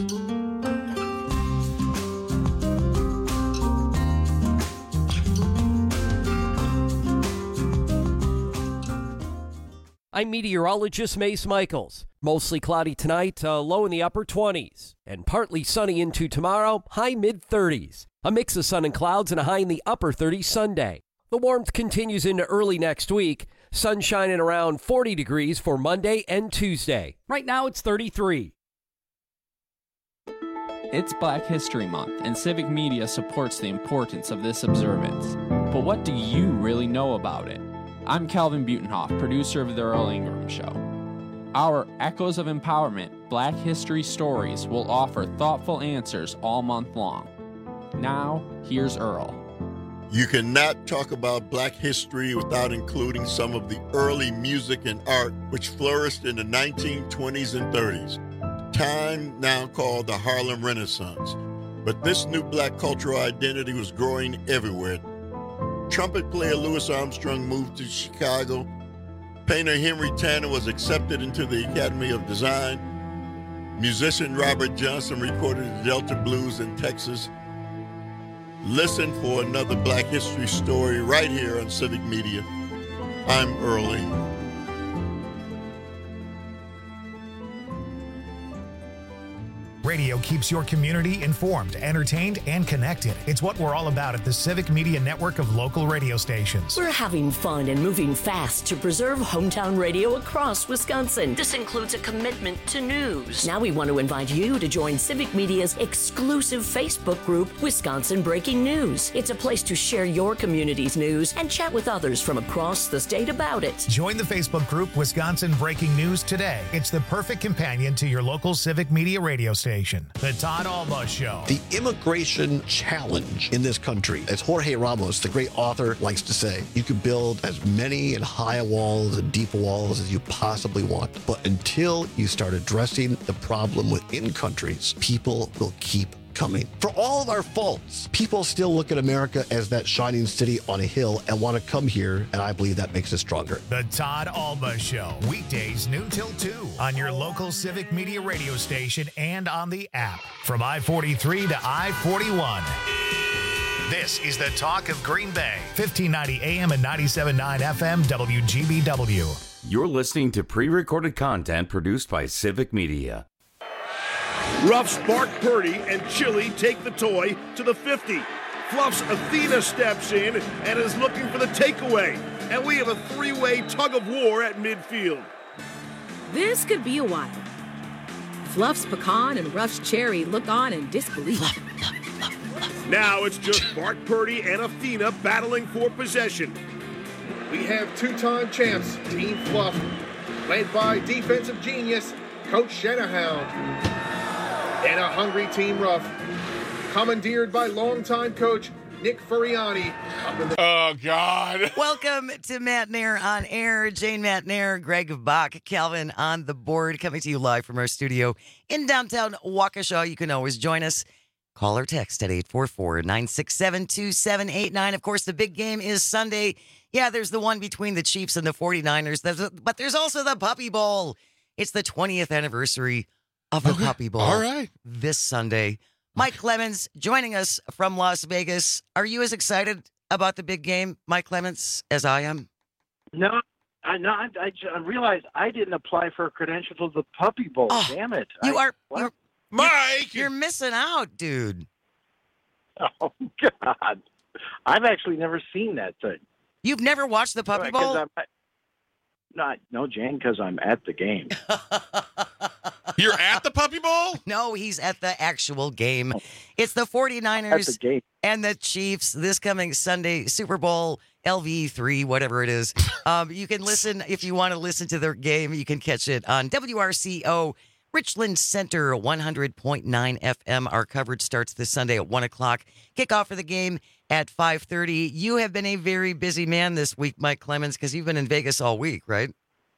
Speaker 13: I'm meteorologist Mace Michaels. Mostly cloudy tonight, low in the upper 20s. And partly sunny into tomorrow, high mid-30s. A mix of sun and clouds and a high in the upper 30s Sunday. The warmth continues into early next week. Sunshine at around 40 degrees for Monday and Tuesday. Right now it's 33.
Speaker 6: It's Black History Month, and Civic Media supports the importance of this observance. But what do you really know about it? I'm Calvin Butenhoff, producer of The Earl Ingram Show. Our Echoes of Empowerment Black History Stories will offer thoughtful answers all month long. Now, here's Earl.
Speaker 7: You cannot talk about Black history without including some of the early music and art which flourished in the 1920s and 30s, time now called the Harlem Renaissance. But this new Black cultural identity was growing everywhere. Trumpet player Louis Armstrong moved to Chicago. Painter Henry Tanner was accepted into the Academy of Design. Musician Robert Johnson recorded the Delta Blues in Texas. Listen for another Black history story right here on Civic Media. I'm Earl Ingram.
Speaker 1: Radio keeps your community informed, entertained, and connected. It's what we're all about at the Civic Media Network of local radio stations.
Speaker 22: We're having fun and moving fast to preserve hometown radio across Wisconsin. This includes a commitment to news. Now we want to invite you to join Civic Media's exclusive Facebook group, Wisconsin Breaking News. It's a place to share your community's news and chat with others from across the state about it.
Speaker 1: Join the Facebook group, Wisconsin Breaking News, today. It's the perfect companion to your local Civic Media radio station. The Todd Alba Show.
Speaker 23: The immigration challenge in this country, as Jorge Ramos, the great author, likes to say, you can build as many and high walls and deep walls as you possibly want. But until you start addressing the problem within countries, people will keep coming. For all of our faults, people still look at America as that shining city on a hill and want to come here, and I believe that makes us stronger.
Speaker 1: The Todd Alba Show, weekdays noon till 2 on your local Civic Media radio station and on the app. From I-43 to I-41. This is the talk of Green Bay, 1590 AM and 97.9 FM WGBW.
Speaker 14: You're listening to pre-recorded content produced by Civic Media.
Speaker 24: Ruff's Mark Purdy and Chili take the toy to the 50. Fluff's Athena steps in and is looking for the takeaway. and we have a three-way tug of war at midfield.
Speaker 4: This could be a while. Fluff's pecan and Ruff's cherry look on in disbelief.
Speaker 24: Now it's just Bart Purdy and Athena battling for possession.
Speaker 5: We have two-time champs, Team Fluff, led by defensive genius, Coach Shanahan, and a hungry Team Ruff, commandeered by longtime coach Nick Furiani.
Speaker 16: Oh, God.
Speaker 15: Welcome to Matt Nair on Air. Jane Matt Nair, Greg Bach, Calvin on the board, coming to you live from our studio in downtown Waukesha. You can always join us. Call or text at 844-967-2789. Of course, the big game is Sunday. Yeah, there's the one between the Chiefs and the 49ers, but there's also the Puppy Bowl. It's the 20th anniversary of the Puppy Bowl.
Speaker 16: All right.
Speaker 15: This Sunday. Mike Clemens joining us from Las Vegas. Are you as excited about the big game, Mike Clemens, as I am?
Speaker 10: No, I realized I didn't apply for a credential to the Puppy Bowl.
Speaker 15: Oh,
Speaker 10: damn it!
Speaker 15: You're missing out, dude.
Speaker 10: Oh God, I've actually never seen that thing.
Speaker 15: You've never watched the Puppy Bowl?
Speaker 10: No, Jane, because I'm at the game.
Speaker 16: You're at the Puppy Bowl?
Speaker 15: No, he's at the actual game. It's the 49ers and the Chiefs this coming Sunday, Super Bowl LV3, whatever it is. You can listen, if you want to listen to their game, you can catch it on WRCO Richland Center, 100.9 FM. Our coverage starts this Sunday at 1 o'clock. Kickoff for the game at 5:30. You have been a very busy man this week, Mike Clemens, because you've been in Vegas all week, right?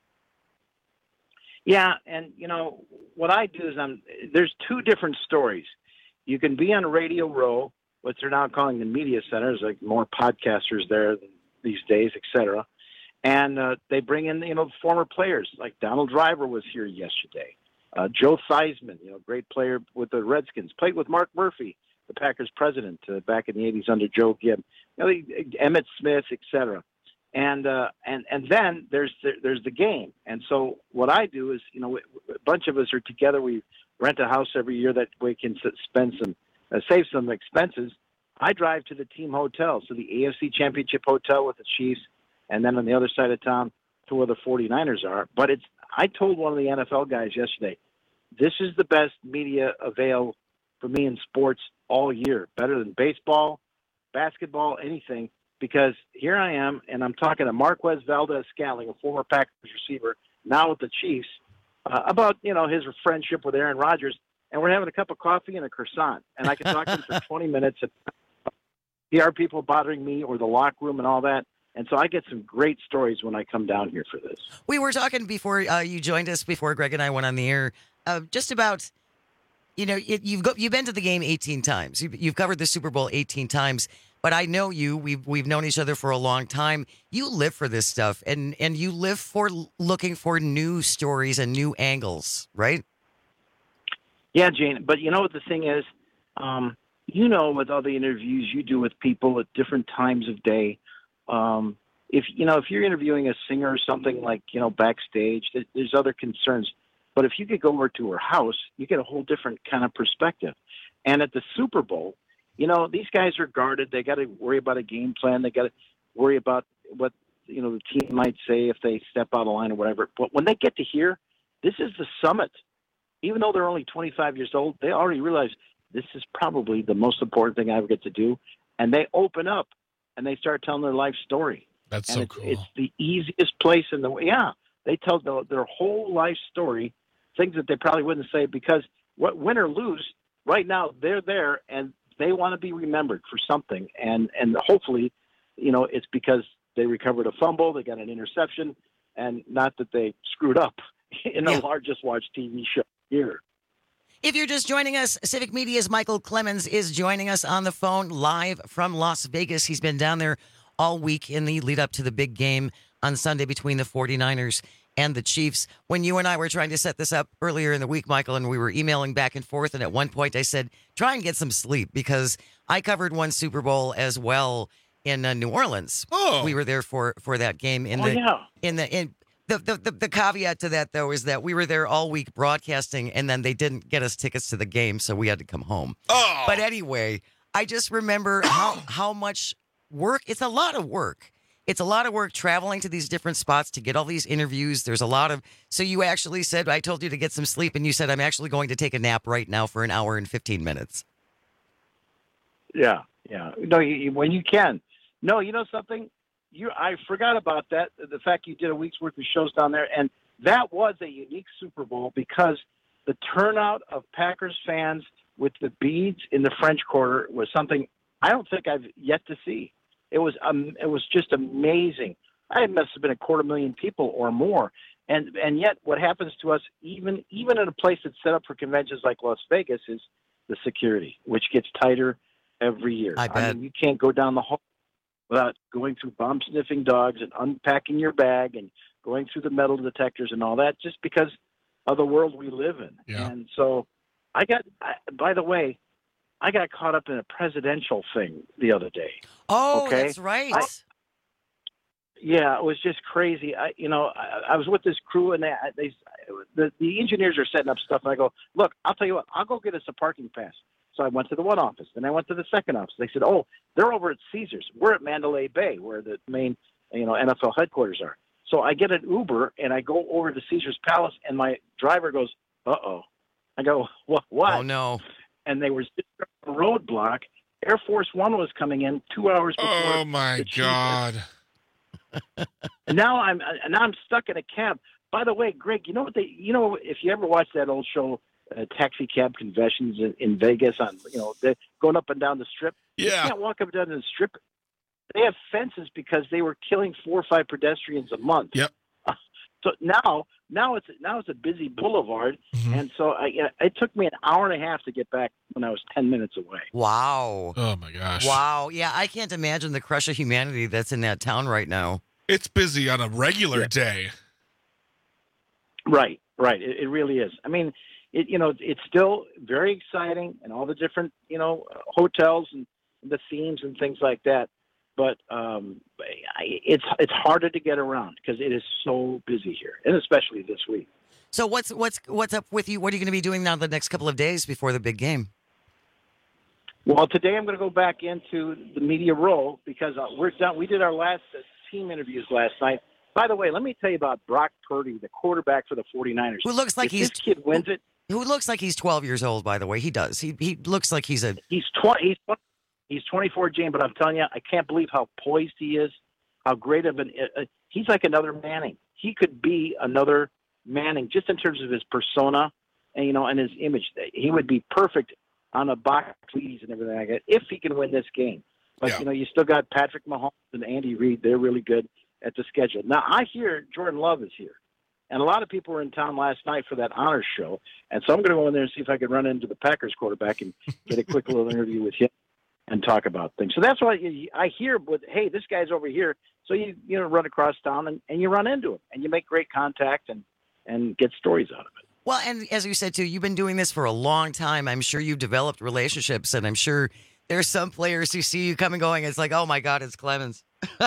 Speaker 10: Yeah, and you know what I do is there's two different stories. You can be on Radio Row, what they're now calling the media centers, like more podcasters there these days, etc. And they bring in former players, like Donald Driver was here yesterday. Joe Theismann, great player with the Redskins, played with Mark Murphy, the Packers president, back in the 80s under Joe Gibb. Emmitt Smith, etc. And then there's the game. And so what I do is, a bunch of us are together. We rent a house every year that we can save some expenses. I drive to the team hotel, so the AFC Championship Hotel with the Chiefs, and then on the other side of town to where the 49ers are. But I told one of the NFL guys yesterday, this is the best media avail for me in sports all year, better than baseball, basketball, anything. Because here I am, and I'm talking to Marquez Valdez-Scantling, a former Packers receiver, now with the Chiefs, about his friendship with Aaron Rodgers, and we're having a cup of coffee and a croissant, and I can talk to him for 20 minutes. PR people bothering me or the locker room and all that, and so I get some great stories when I come down here for this.
Speaker 15: We were talking before you joined us, before Greg and I went on the air, just about you've been to the game 18 times, you've covered the Super Bowl 18 times. But I know you. We've known each other for a long time. You live for this stuff, and you live for looking for new stories and new angles, right?
Speaker 10: Yeah, Jane. But you know what the thing is? With all the interviews you do with people at different times of day, if you're interviewing a singer or something like backstage, there's other concerns. But if you could go over to her house, you get a whole different kind of perspective. And at the Super Bowl, these guys are guarded. They got to worry about a game plan. They got to worry about what, the team might say if they step out of line or whatever. But when they get to here, this is the summit. Even though they're only 25 years old, they already realize this is probably the most important thing I ever get to do. And they open up and they start telling their life story.
Speaker 16: That's
Speaker 10: and
Speaker 16: so cool.
Speaker 10: It's the easiest place in the way. Yeah. They tell their whole life story, things that they probably wouldn't say because win or lose, right now they're there and they want to be remembered for something, and hopefully, it's because they recovered a fumble, they got an interception, and not that they screwed up in the largest watched TV show here.
Speaker 15: If you're just joining us, Civic Media's Michael Clemens is joining us on the phone live from Las Vegas. He's been down there all week in the lead up to the big game on Sunday between the 49ers and the Chiefs. When you and I were trying to set this up earlier in the week, Michael, and we were emailing back and forth, and at one point I said, try and get some sleep because I covered one Super Bowl as well in New Orleans.
Speaker 16: Oh.
Speaker 15: We were there for that game. The caveat to that, though, is that we were there all week broadcasting, and then they didn't get us tickets to the game, so we had to come home.
Speaker 16: Oh.
Speaker 15: But anyway, I just remember how much work, it's a lot of work. it's a lot of work traveling to these different spots to get all these interviews. There's a lot of, so you actually said, I told you to get some sleep, and you said, I'm actually going to take a nap right now for an hour and 15 minutes.
Speaker 10: Yeah. No, when you can. No, you know something? I forgot about that. The fact you did a week's worth of shows down there, and that was a unique Super Bowl because the turnout of Packers fans with the beads in the French Quarter was something I don't think I've yet to see. It was just amazing. I must have been 250,000 people or more, and yet what happens to us, even in a place that's set up for conventions like Las Vegas, is the security, which gets tighter every year.
Speaker 15: I bet.
Speaker 10: mean, you can't go down the hall without going through bomb-sniffing dogs and unpacking your bag and going through the metal detectors and all that, just because of the world we live in.
Speaker 16: Yeah.
Speaker 10: And so by the way, I got caught up in a presidential thing the other day.
Speaker 15: Oh,
Speaker 10: okay?
Speaker 15: that's right.
Speaker 10: Yeah, it was just crazy. I was with this crew, and the engineers are setting up stuff, and I go, look, I'll tell you what, I'll go get us a parking pass. So I went to the one office, then I went to the second office. They said, oh, they're over at Caesars. We're at Mandalay Bay, where the main NFL headquarters are. So I get an Uber, and I go over to Caesars Palace, and my driver goes, uh-oh. I go, what?
Speaker 15: Oh, no.
Speaker 10: And they were a roadblock. Air Force One was coming in 2 hours before.
Speaker 16: Oh, my God.
Speaker 10: And now I'm stuck in a cab. By the way, Greg, if you ever watch that old show, Taxi Cab Confessions in Vegas, on they're going up and down the strip.
Speaker 16: Yeah.
Speaker 10: You can't walk up and down the strip. They have fences because they were killing 4 or 5 pedestrians a month.
Speaker 16: Yep.
Speaker 10: So now it's a busy boulevard, and so it took me an hour and a half to get back when I was 10 minutes away.
Speaker 15: Wow.
Speaker 16: Oh my gosh.
Speaker 15: Wow. Yeah, I can't imagine the crush of humanity that's in that town right now.
Speaker 16: It's busy on a regular day.
Speaker 10: Right. It really is. I mean, it's still very exciting, and all the different hotels and the themes and things like that. But it's harder to get around because it is so busy here, and especially this week.
Speaker 15: So what's up with you? What are you going to be doing now the next couple of days before the big game?
Speaker 10: Well, today I'm going to go back into the media role because we're done. We did our last team interviews last night. By the way, let me tell you about Brock Purdy, the quarterback for the 49ers.
Speaker 15: Who looks like
Speaker 10: this kid wins it.
Speaker 15: Who looks like he's 12 years old, by the way. He does. He looks like he's
Speaker 10: 24, Jane, but I'm telling you, I can't believe how poised he is, how great of he's like another Manning. He could be another Manning just in terms of his persona and his image. He would be perfect on a box please and everything like that if he can win this game. But, you still got Patrick Mahomes and Andy Reid. They're really good at the schedule. Now, I hear Jordan Love is here. And a lot of people were in town last night for that honors show. And so I'm going to go in there and see if I can run into the Packers quarterback and get a quick little interview with him and talk about things. So that's why I hear, hey, this guy's over here. So you run across town and you run into him and you make great contact and get stories out of it.
Speaker 15: Well, and as you said, too, you've been doing this for a long time. I'm sure you've developed relationships, and I'm sure there's some players who see you coming going, it's like, oh, my God, it's Clemens.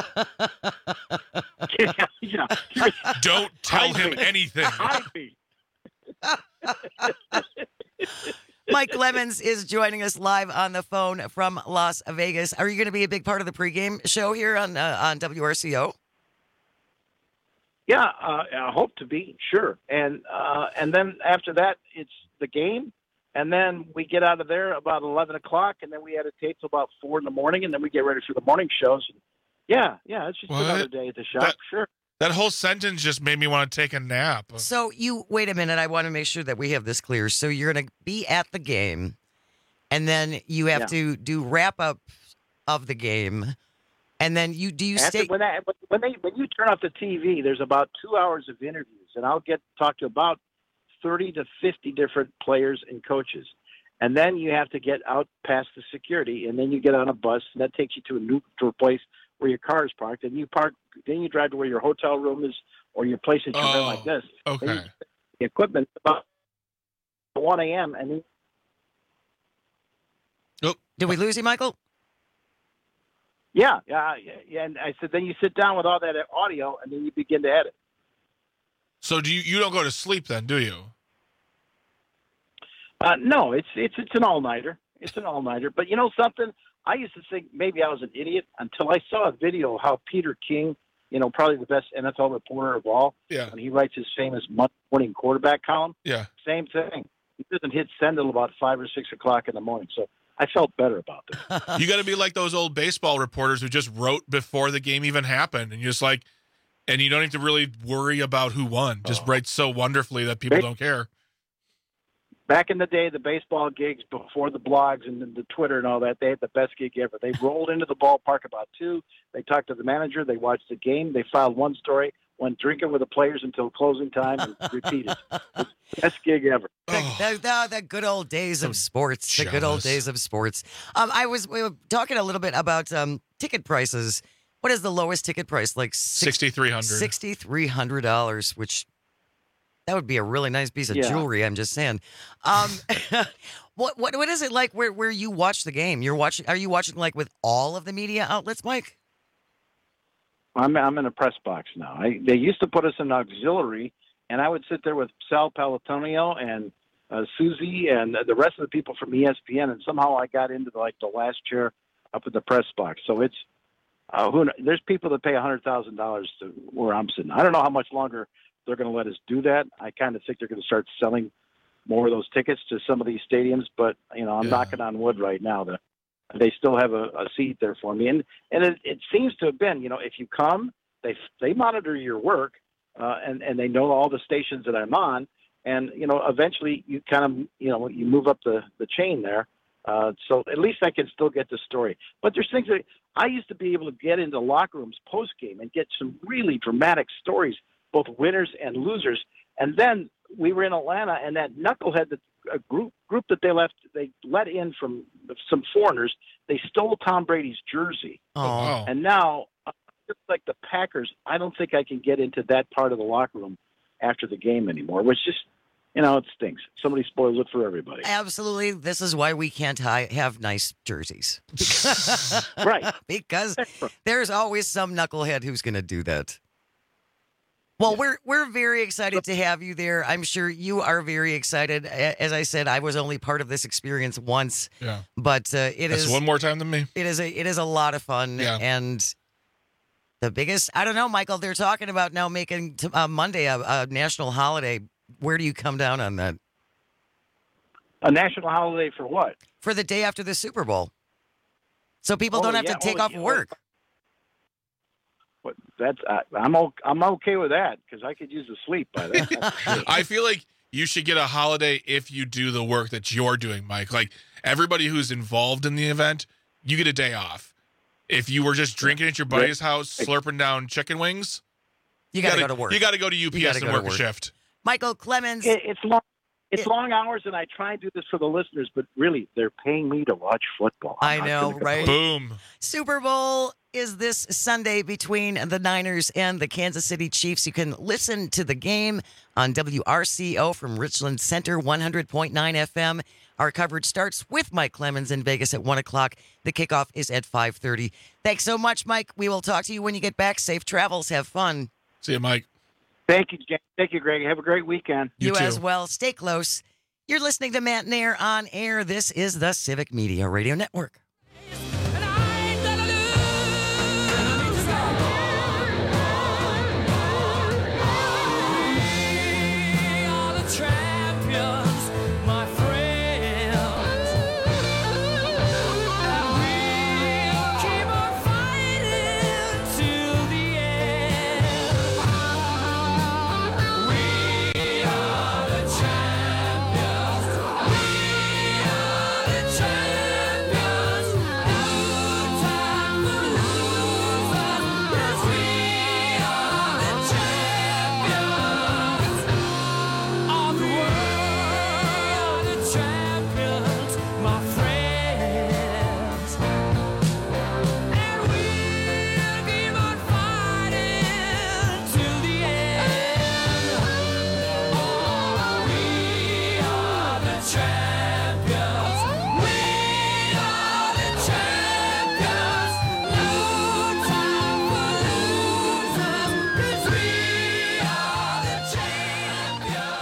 Speaker 10: Yeah.
Speaker 16: Don't tell him anything.
Speaker 15: Mike Clemens is joining us live on the phone from Las Vegas. Are you going to be a big part of the pregame show here on WRCO?
Speaker 10: Yeah, I hope to be, sure. And then after that, it's the game. And then we get out of there about 11 o'clock, and then we had a tape till about 4 in the morning, and then we get ready for the morning shows. Yeah, it's just another day at the shop, sure.
Speaker 16: That whole sentence just made me want to take a nap.
Speaker 15: So wait a minute. I want to make sure that we have this clear. So you're going to be at the game, and then you have to do wrap-up of the game, and then you stay...
Speaker 10: When you turn off the TV, there's about 2 hours of interviews, and I'll get to talk to about 30 to 50 different players and coaches. And then you have to get out past the security, and then you get on a bus, and that takes you to a place where your car is parked, and then you drive to where your hotel room is or your place that you're in like this.
Speaker 16: Okay.
Speaker 10: The equipment about 1 a.m. and then...
Speaker 15: Did we lose you, Michael?
Speaker 10: Yeah. And I said, then you sit down with all that audio, and then you begin to edit.
Speaker 16: So you don't go to sleep then, do you?
Speaker 10: No, it's an all-nighter. It's an all-nighter. But you know something? I used to think maybe I was an idiot until I saw a video of how Peter King, probably the best NFL reporter of all, when he writes his famous morning quarterback column.
Speaker 16: Yeah.
Speaker 10: Same thing. He doesn't hit send until about 5 or 6 o'clock in the morning. So I felt better about this.
Speaker 16: You got to be like those old baseball reporters who just wrote before the game even happened, and you're just like, and you don't have to really worry about who won. Just write so wonderfully that people don't care.
Speaker 10: Back in the day, the baseball gigs before the blogs and the Twitter and all that, they had the best gig ever. They rolled into the ballpark about 2. They talked to the manager. They watched the game. They filed one story, went drinking with the players until closing time, and repeated. Best gig ever.
Speaker 15: The good old days of sports. The good old days of sports. We were talking a little bit about ticket prices. What is the lowest ticket price? Like
Speaker 16: $6,300.
Speaker 15: $6,300, which that would be a really nice piece of jewelry. I'm just saying. What is it like where you watch the game? Are you watching like with all of the media outlets, Mike?
Speaker 10: I'm in a press box now. They used to put us in auxiliary, and I would sit there with Sal Pallatonio and Susie and the rest of the people from ESPN, and somehow I got into the last chair up at the press box. So it's there's people that pay $100,000 to where I'm sitting. I don't know how much longer they're going to let us do that. I kind of think they're going to start selling more of those tickets to some of these stadiums, but I'm knocking on wood right now that they still have a seat there for me. And it seems to have been, if you come, they monitor your work, and they know all the stations that I'm on. And, eventually you kind of, you move up the chain there. So at least I can still get the story. But there's things that I used to be able to get into locker rooms post game and get some really dramatic stories, both winners and losers. And then we were in Atlanta, and that knucklehead, a group that they let in from some foreigners, they stole Tom Brady's jersey.
Speaker 15: Oh.
Speaker 10: And now, just like the Packers, I don't think I can get into that part of the locker room after the game anymore, which just, it stinks. Somebody spoils it for everybody.
Speaker 15: Absolutely. This is why we can't have nice jerseys.
Speaker 10: Right.
Speaker 15: Because there's always some knucklehead who's going to do that. Well, we're very excited to have you there. I'm sure you are very excited. As I said, I was only part of this experience once.
Speaker 16: Yeah.
Speaker 15: But
Speaker 16: That's
Speaker 15: is
Speaker 16: one more time than me.
Speaker 15: It is a lot of fun.
Speaker 16: Yeah.
Speaker 15: And the biggest, I don't know, Michael, they're talking about now making Monday a national holiday. Where do you come down on that?
Speaker 10: A national holiday for what?
Speaker 15: For the day after the Super Bowl. So people don't have to take off work.
Speaker 10: But I'm okay with that because I could use a sleep by then.
Speaker 16: I feel like you should get a holiday if you do the work that you're doing, Mike. Like everybody who's involved in the event, you get a day off. If you were just drinking at your buddy's house, slurping down chicken wings,
Speaker 15: you got to go to work.
Speaker 16: You got to go to UPS and work a shift.
Speaker 15: Michael Clemens.
Speaker 10: It's long. It's long hours, and I try and do this for the listeners, but really, they're paying me to watch football.
Speaker 15: I know, right?
Speaker 16: Boom.
Speaker 15: Super Bowl is this Sunday between the Niners and the Kansas City Chiefs. You can listen to the game on WRCO from Richland Center, 100.9 FM. Our coverage starts with Mike Clemens in Vegas at 1 o'clock. The kickoff is at 5:30. Thanks so much, Mike. We will talk to you when you get back. Safe travels. Have fun.
Speaker 16: See you, Mike.
Speaker 10: Thank you, James. Thank you, Greg. Have a great weekend.
Speaker 15: You as well. Stay close. You're listening to Matt Nair on air. This is the Civic Media Radio Network.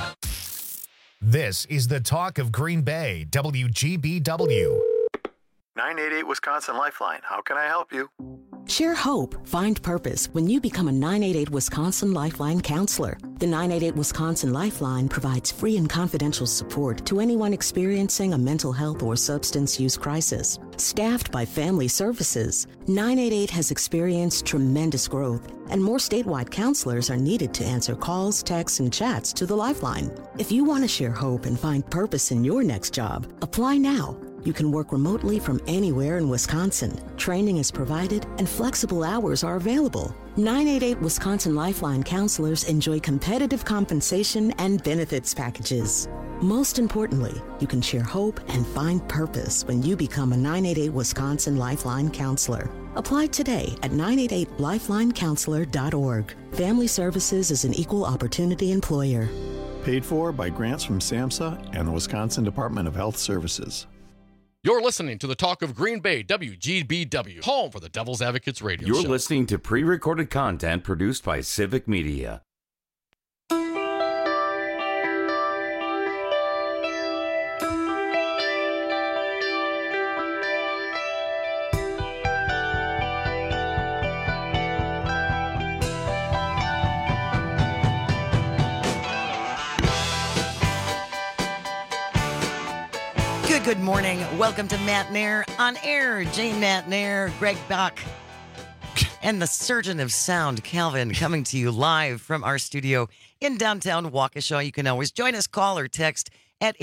Speaker 1: This is the talk of Green Bay, WGBW.
Speaker 8: 988 Wisconsin Lifeline. How can I help you?
Speaker 9: Share hope, find purpose when you become a 988 Wisconsin Lifeline counselor. The 988 Wisconsin Lifeline provides free and confidential support to anyone experiencing a mental health or substance use crisis. Staffed by Family Services, 988 has experienced tremendous growth, and more statewide counselors are needed to answer calls, texts, and chats to the Lifeline. If you want to share hope and find purpose in your next job, apply now. You can work remotely from anywhere in Wisconsin. Training is provided and flexible hours are available. 988 Wisconsin Lifeline counselors enjoy competitive compensation and benefits packages. Most importantly, you can share hope and find purpose when you become a 988 Wisconsin Lifeline counselor. Apply today at 988lifelinecounselor.org. Family Services is an equal opportunity employer.
Speaker 11: Paid for by grants from SAMHSA and the Wisconsin Department of Health Services.
Speaker 18: You're listening to the Talk of Green Bay, WGBW, home for the Devil's Advocates radio
Speaker 14: You're
Speaker 18: show.
Speaker 14: listening to pre-recorded content produced by Civic Media.
Speaker 15: Good morning. Welcome to Matt Nair on air. Jane Matt Nair, Greg Bach, and the surgeon of sound, Calvin, coming to you live from our studio in downtown Waukesha. You can always join us, call or text at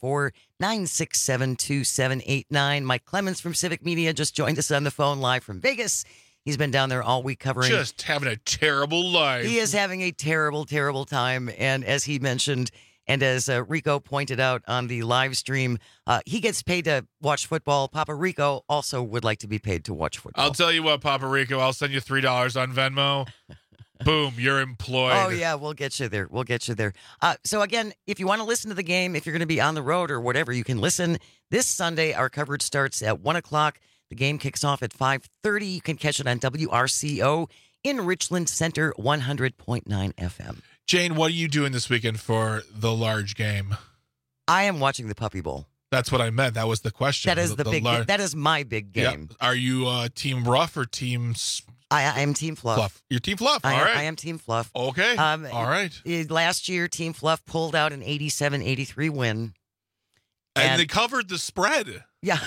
Speaker 15: 844-967-2789. Mike Clemens from Civic Media just joined us on the phone live from Vegas. He's been down there all week covering.
Speaker 16: Just having a terrible life.
Speaker 15: He is having a terrible, terrible time. And as he mentioned, and as Rico pointed out on the live stream, he gets paid to watch football. Papa Rico also would like to be paid to watch football.
Speaker 16: I'll tell you what, Papa Rico, I'll send you $3 on Venmo. Boom, you're employed.
Speaker 15: Oh, yeah, we'll get you there. We'll get you there. So, again, if you want to listen to the game, if you're going to be on the road or whatever, you can listen. This Sunday, our coverage starts at 1 o'clock. The game kicks off at 5:30. You can catch it on WRCO in Richland Center, 100.9 FM.
Speaker 16: Jane, what are you doing this weekend for the large game?
Speaker 15: I am watching the Puppy Bowl.
Speaker 16: That's what I meant. That was the question.
Speaker 15: That is that is my big game.
Speaker 16: Yeah. Are you Team Rough or Team?
Speaker 15: I am Team Fluff.
Speaker 16: You're Team Fluff. All right.
Speaker 15: I am Team Fluff.
Speaker 16: Okay. All right.
Speaker 15: Last year, Team Fluff pulled out an 87-83 win.
Speaker 16: And they covered the spread.
Speaker 15: Yeah.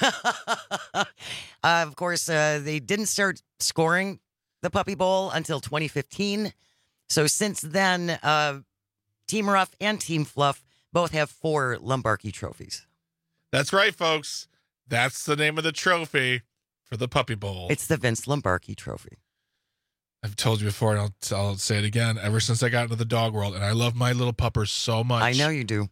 Speaker 15: Of course, they didn't start scoring the Puppy Bowl until 2015. So since then, Team Rough and Team Fluff both have 4 Lombardi trophies.
Speaker 16: That's right, folks. That's the name of the trophy for the Puppy Bowl.
Speaker 15: It's the Vince Lombardi Trophy.
Speaker 16: I've told you before, and I'll say it again. Ever since I got into the dog world, and I love my little puppers so much.
Speaker 15: I know you do.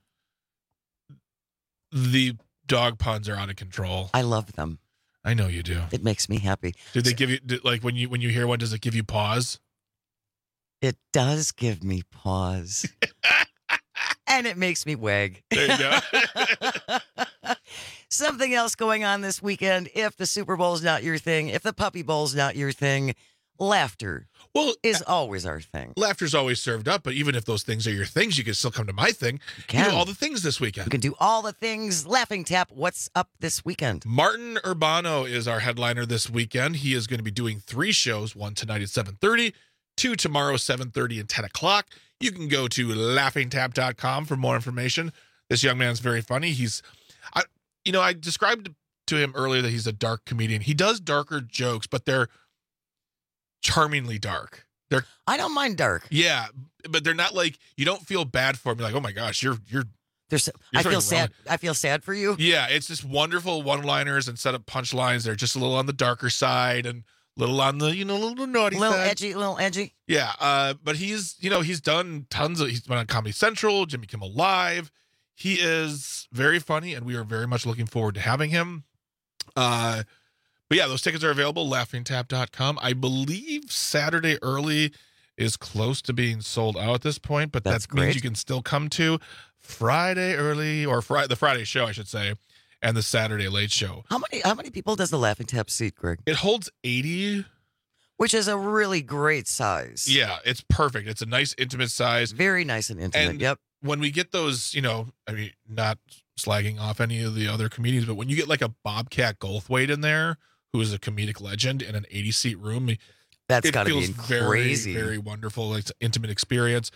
Speaker 16: The dog puns are out of control.
Speaker 15: I love them.
Speaker 16: I know you do.
Speaker 15: It makes me happy.
Speaker 16: Do they give you, like, when you hear one, does it give you pause?
Speaker 15: It does give me pause. And it makes me wag.
Speaker 16: There you go.
Speaker 15: Something else going on this weekend. If the Super Bowl's not your thing, if the Puppy Bowl's not your thing, laughter is always our thing.
Speaker 16: Laughter's always served up, but even if those things are your things, you can still come to my thing. You
Speaker 15: can
Speaker 16: do all the things this weekend.
Speaker 15: You can do all the things. Laughing Tap, what's up this weekend?
Speaker 16: Martin Urbano is our headliner this weekend. He is going to be doing 3 shows, one tonight at 7:30, 2 tomorrow, 7:30 and 10 o'clock. You can go to laughingtap.com for more information. This young man's very funny. I described to him earlier that he's a dark comedian. He does darker jokes, but they're charmingly dark.
Speaker 15: I don't mind dark.
Speaker 16: Yeah, but they're not like, you don't feel bad for him. You're like, oh my gosh,
Speaker 15: I feel sad. I feel sad for you.
Speaker 16: Yeah, it's just wonderful one-liners and set up punchlines. They're just a little on the darker side and a little on the, little naughty side.
Speaker 15: A little edgy.
Speaker 16: Yeah, but he's done he's been on Comedy Central, Jimmy Kimmel Live. He is very funny, and we are very much looking forward to having him. But yeah, those tickets are available, laughingtap.com. I believe Saturday early is close to being sold out at this point, but that means you can still come to Friday early, or the Friday show, I should say, and the Saturday late show.
Speaker 15: How many people does the Laughing Tap seat, Greg?
Speaker 16: It holds 80.
Speaker 15: Which is a really great size.
Speaker 16: Yeah, it's perfect. It's a nice, intimate size.
Speaker 15: Very nice and intimate,
Speaker 16: and
Speaker 15: yep.
Speaker 16: When we get those, not slagging off any of the other comedians, but when you get like a Bobcat Goldthwait in there, who is a comedic legend in an 80-seat room,
Speaker 15: that's got to be
Speaker 16: very,
Speaker 15: crazy.
Speaker 16: very wonderful. Like, it's an intimate experience.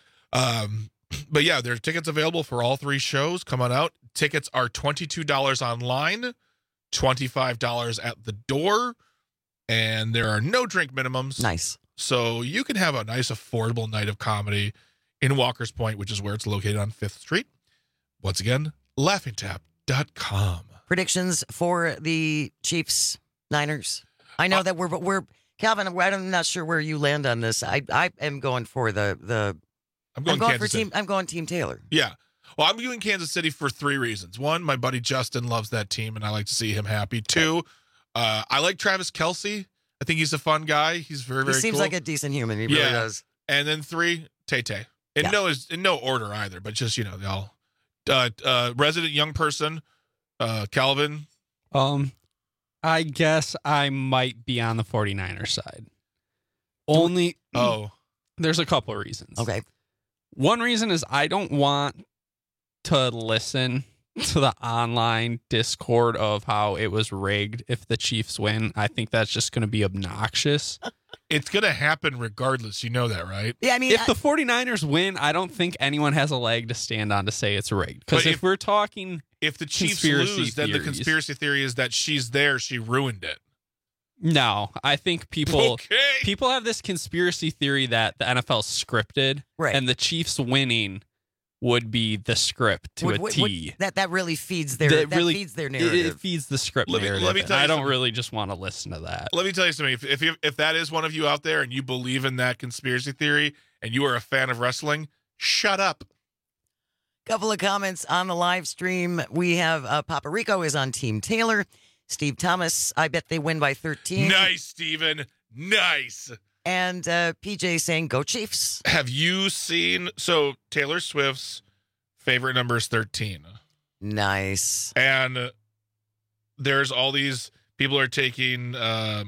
Speaker 16: But yeah, there's tickets available for all 3 shows. Come on out. Tickets are $22 online, $25 at the door, and there are no drink minimums.
Speaker 15: Nice.
Speaker 16: So you can have a nice, affordable night of comedy in Walker's Point, which is where it's located on 5th Street. Once again, laughingtap.com.
Speaker 15: Predictions for the Chiefs Niners. I know that we're Calvin. I'm not sure where you land on this. I am going for the. I'm going
Speaker 16: Kansas
Speaker 15: for team.
Speaker 16: City.
Speaker 15: I'm going Team Taylor.
Speaker 16: Yeah. Well, I'm doing Kansas City for 3 reasons. 1, my buddy Justin loves that team, and I like to see him happy. 2, I like Travis Kelce. I think he's a fun guy. He's very, very cool.
Speaker 15: He seems like a decent human. He really does.
Speaker 16: And then 3, Tay-Tay. In no order either, but just, they all. Resident young person, Calvin.
Speaker 3: I guess I might be on the 49ers side. Only. There's a couple of reasons.
Speaker 15: Okay.
Speaker 3: One reason is I don't want to listen to the online Discord of how it was rigged if the Chiefs win. I think that's just going to be obnoxious.
Speaker 16: It's going to happen regardless. You know that, right?
Speaker 15: Yeah, I mean,
Speaker 3: if the 49ers win, I don't think anyone has a leg to stand on to say it's rigged. Because if we're talking
Speaker 16: if the Chiefs lose, then the conspiracy theory is that she's there, she ruined it.
Speaker 3: No, I think people have this conspiracy theory that the NFL scripted,
Speaker 15: right,
Speaker 3: and the Chiefs winning would be the script to a T.
Speaker 15: That really feeds their feeds their narrative.
Speaker 3: It feeds the script narrative.
Speaker 16: Let me tell you
Speaker 3: I don't really just want to listen to that.
Speaker 16: Let me tell you something. If that is one of you out there and you believe in that conspiracy theory and you are a fan of wrestling, shut up.
Speaker 15: Couple of comments on the live stream. We have Papa Rico is on Team Taylor. Steve Thomas, I bet they win by 13.
Speaker 16: Nice, Steven. Nice.
Speaker 15: And PJ saying, go Chiefs.
Speaker 16: Have you seen... So, Taylor Swift's favorite number is 13.
Speaker 15: Nice.
Speaker 16: And there's all these... People are taking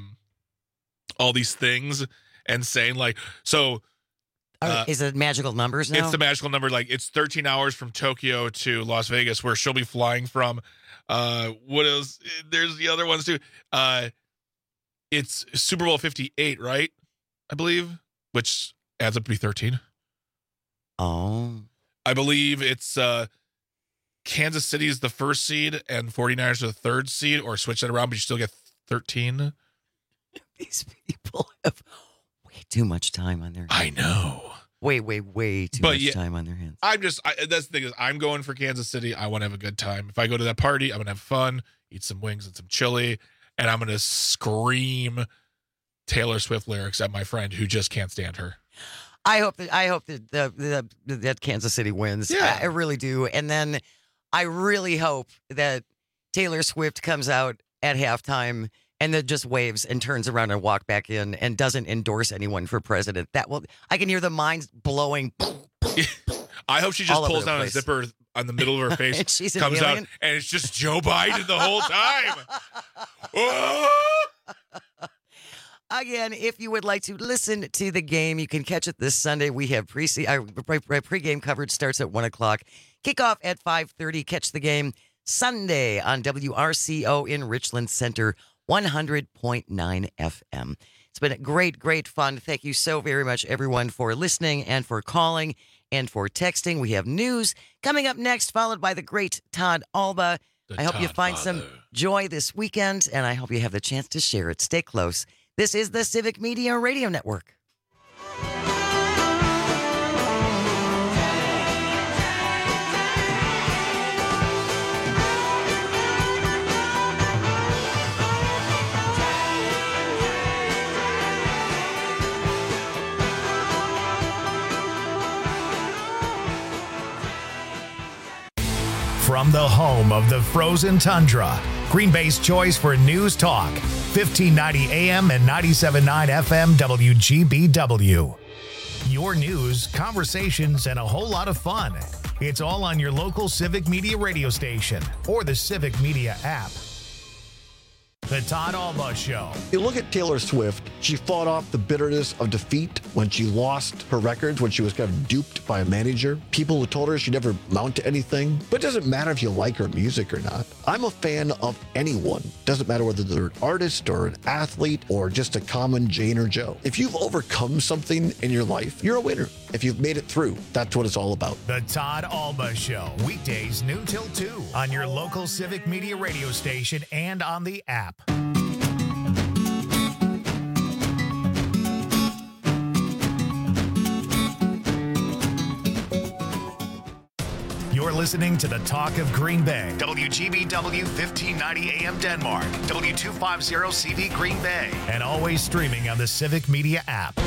Speaker 16: all these things and saying, like... So...
Speaker 15: is it magical numbers now?
Speaker 16: It's the magical number. Like, it's 13 hours from Tokyo to Las Vegas, where she'll be flying from... what else? There's the other ones too. It's Super Bowl 58, right? I believe, which adds up to be 13.
Speaker 15: Oh.
Speaker 16: I believe it's Kansas City is the first seed and 49ers are the third seed, or switch that around, but you still get 13.
Speaker 15: These people have way too much time on their hands.
Speaker 16: I know.
Speaker 15: Way too much time on their hands.
Speaker 16: That's the thing is, I'm going for Kansas City. I want to have a good time. If I go to that party, I'm going to have fun, eat some wings and some chili, and I'm going to scream Taylor Swift lyrics at my friend who just can't stand her.
Speaker 15: I hope that Kansas City wins.
Speaker 16: Yeah.
Speaker 15: I really do. And then I really hope that Taylor Swift comes out at halftime and then just waves and turns around and walk back in and doesn't endorse anyone for president. I can hear the minds blowing.
Speaker 16: I hope she just pulls down a zipper on the middle of her face,
Speaker 15: and she's
Speaker 16: comes out, and it's just Joe Biden the whole time.
Speaker 15: Again, if you would like to listen to the game, you can catch it this Sunday. We have pregame coverage starts at 1 o'clock. Kickoff at 5:30. Catch the game Sunday on WRCO in Richland Center, 100.9 FM. It's been great fun. Thank you so very much, everyone, for listening and for calling and for texting. We have news coming up next, followed by the great Todd Alba. I hope you find some joy this weekend, and I hope you have the chance to share it. Stay close. This is the Civic Media Radio Network.
Speaker 1: From the home of the frozen tundra, Green Bay's choice for news talk, 1590 AM and 97.9 FM WGBW. Your news, conversations, and a whole lot of fun. It's all on your local Civic Media radio station or the Civic Media app. The Todd Alba Show.
Speaker 23: You look at Taylor Swift, she fought off the bitterness of defeat when she lost her records, when she was kind of duped by a manager. People who told her she'd never amount to anything. But it doesn't matter if you like her music or not. I'm a fan of anyone. Doesn't matter whether they're an artist or an athlete or just a common Jane or Joe. If you've overcome something in your life, you're a winner. If you've made it through, that's what it's all about.
Speaker 1: The Todd Alba Show. Weekdays noon till 2 on your local Civic Media radio station and on the app. You're listening to the Talk of Green Bay. WGBW 1590 AM Denmark. W250 CV Green Bay. And always streaming on the Civic Media app.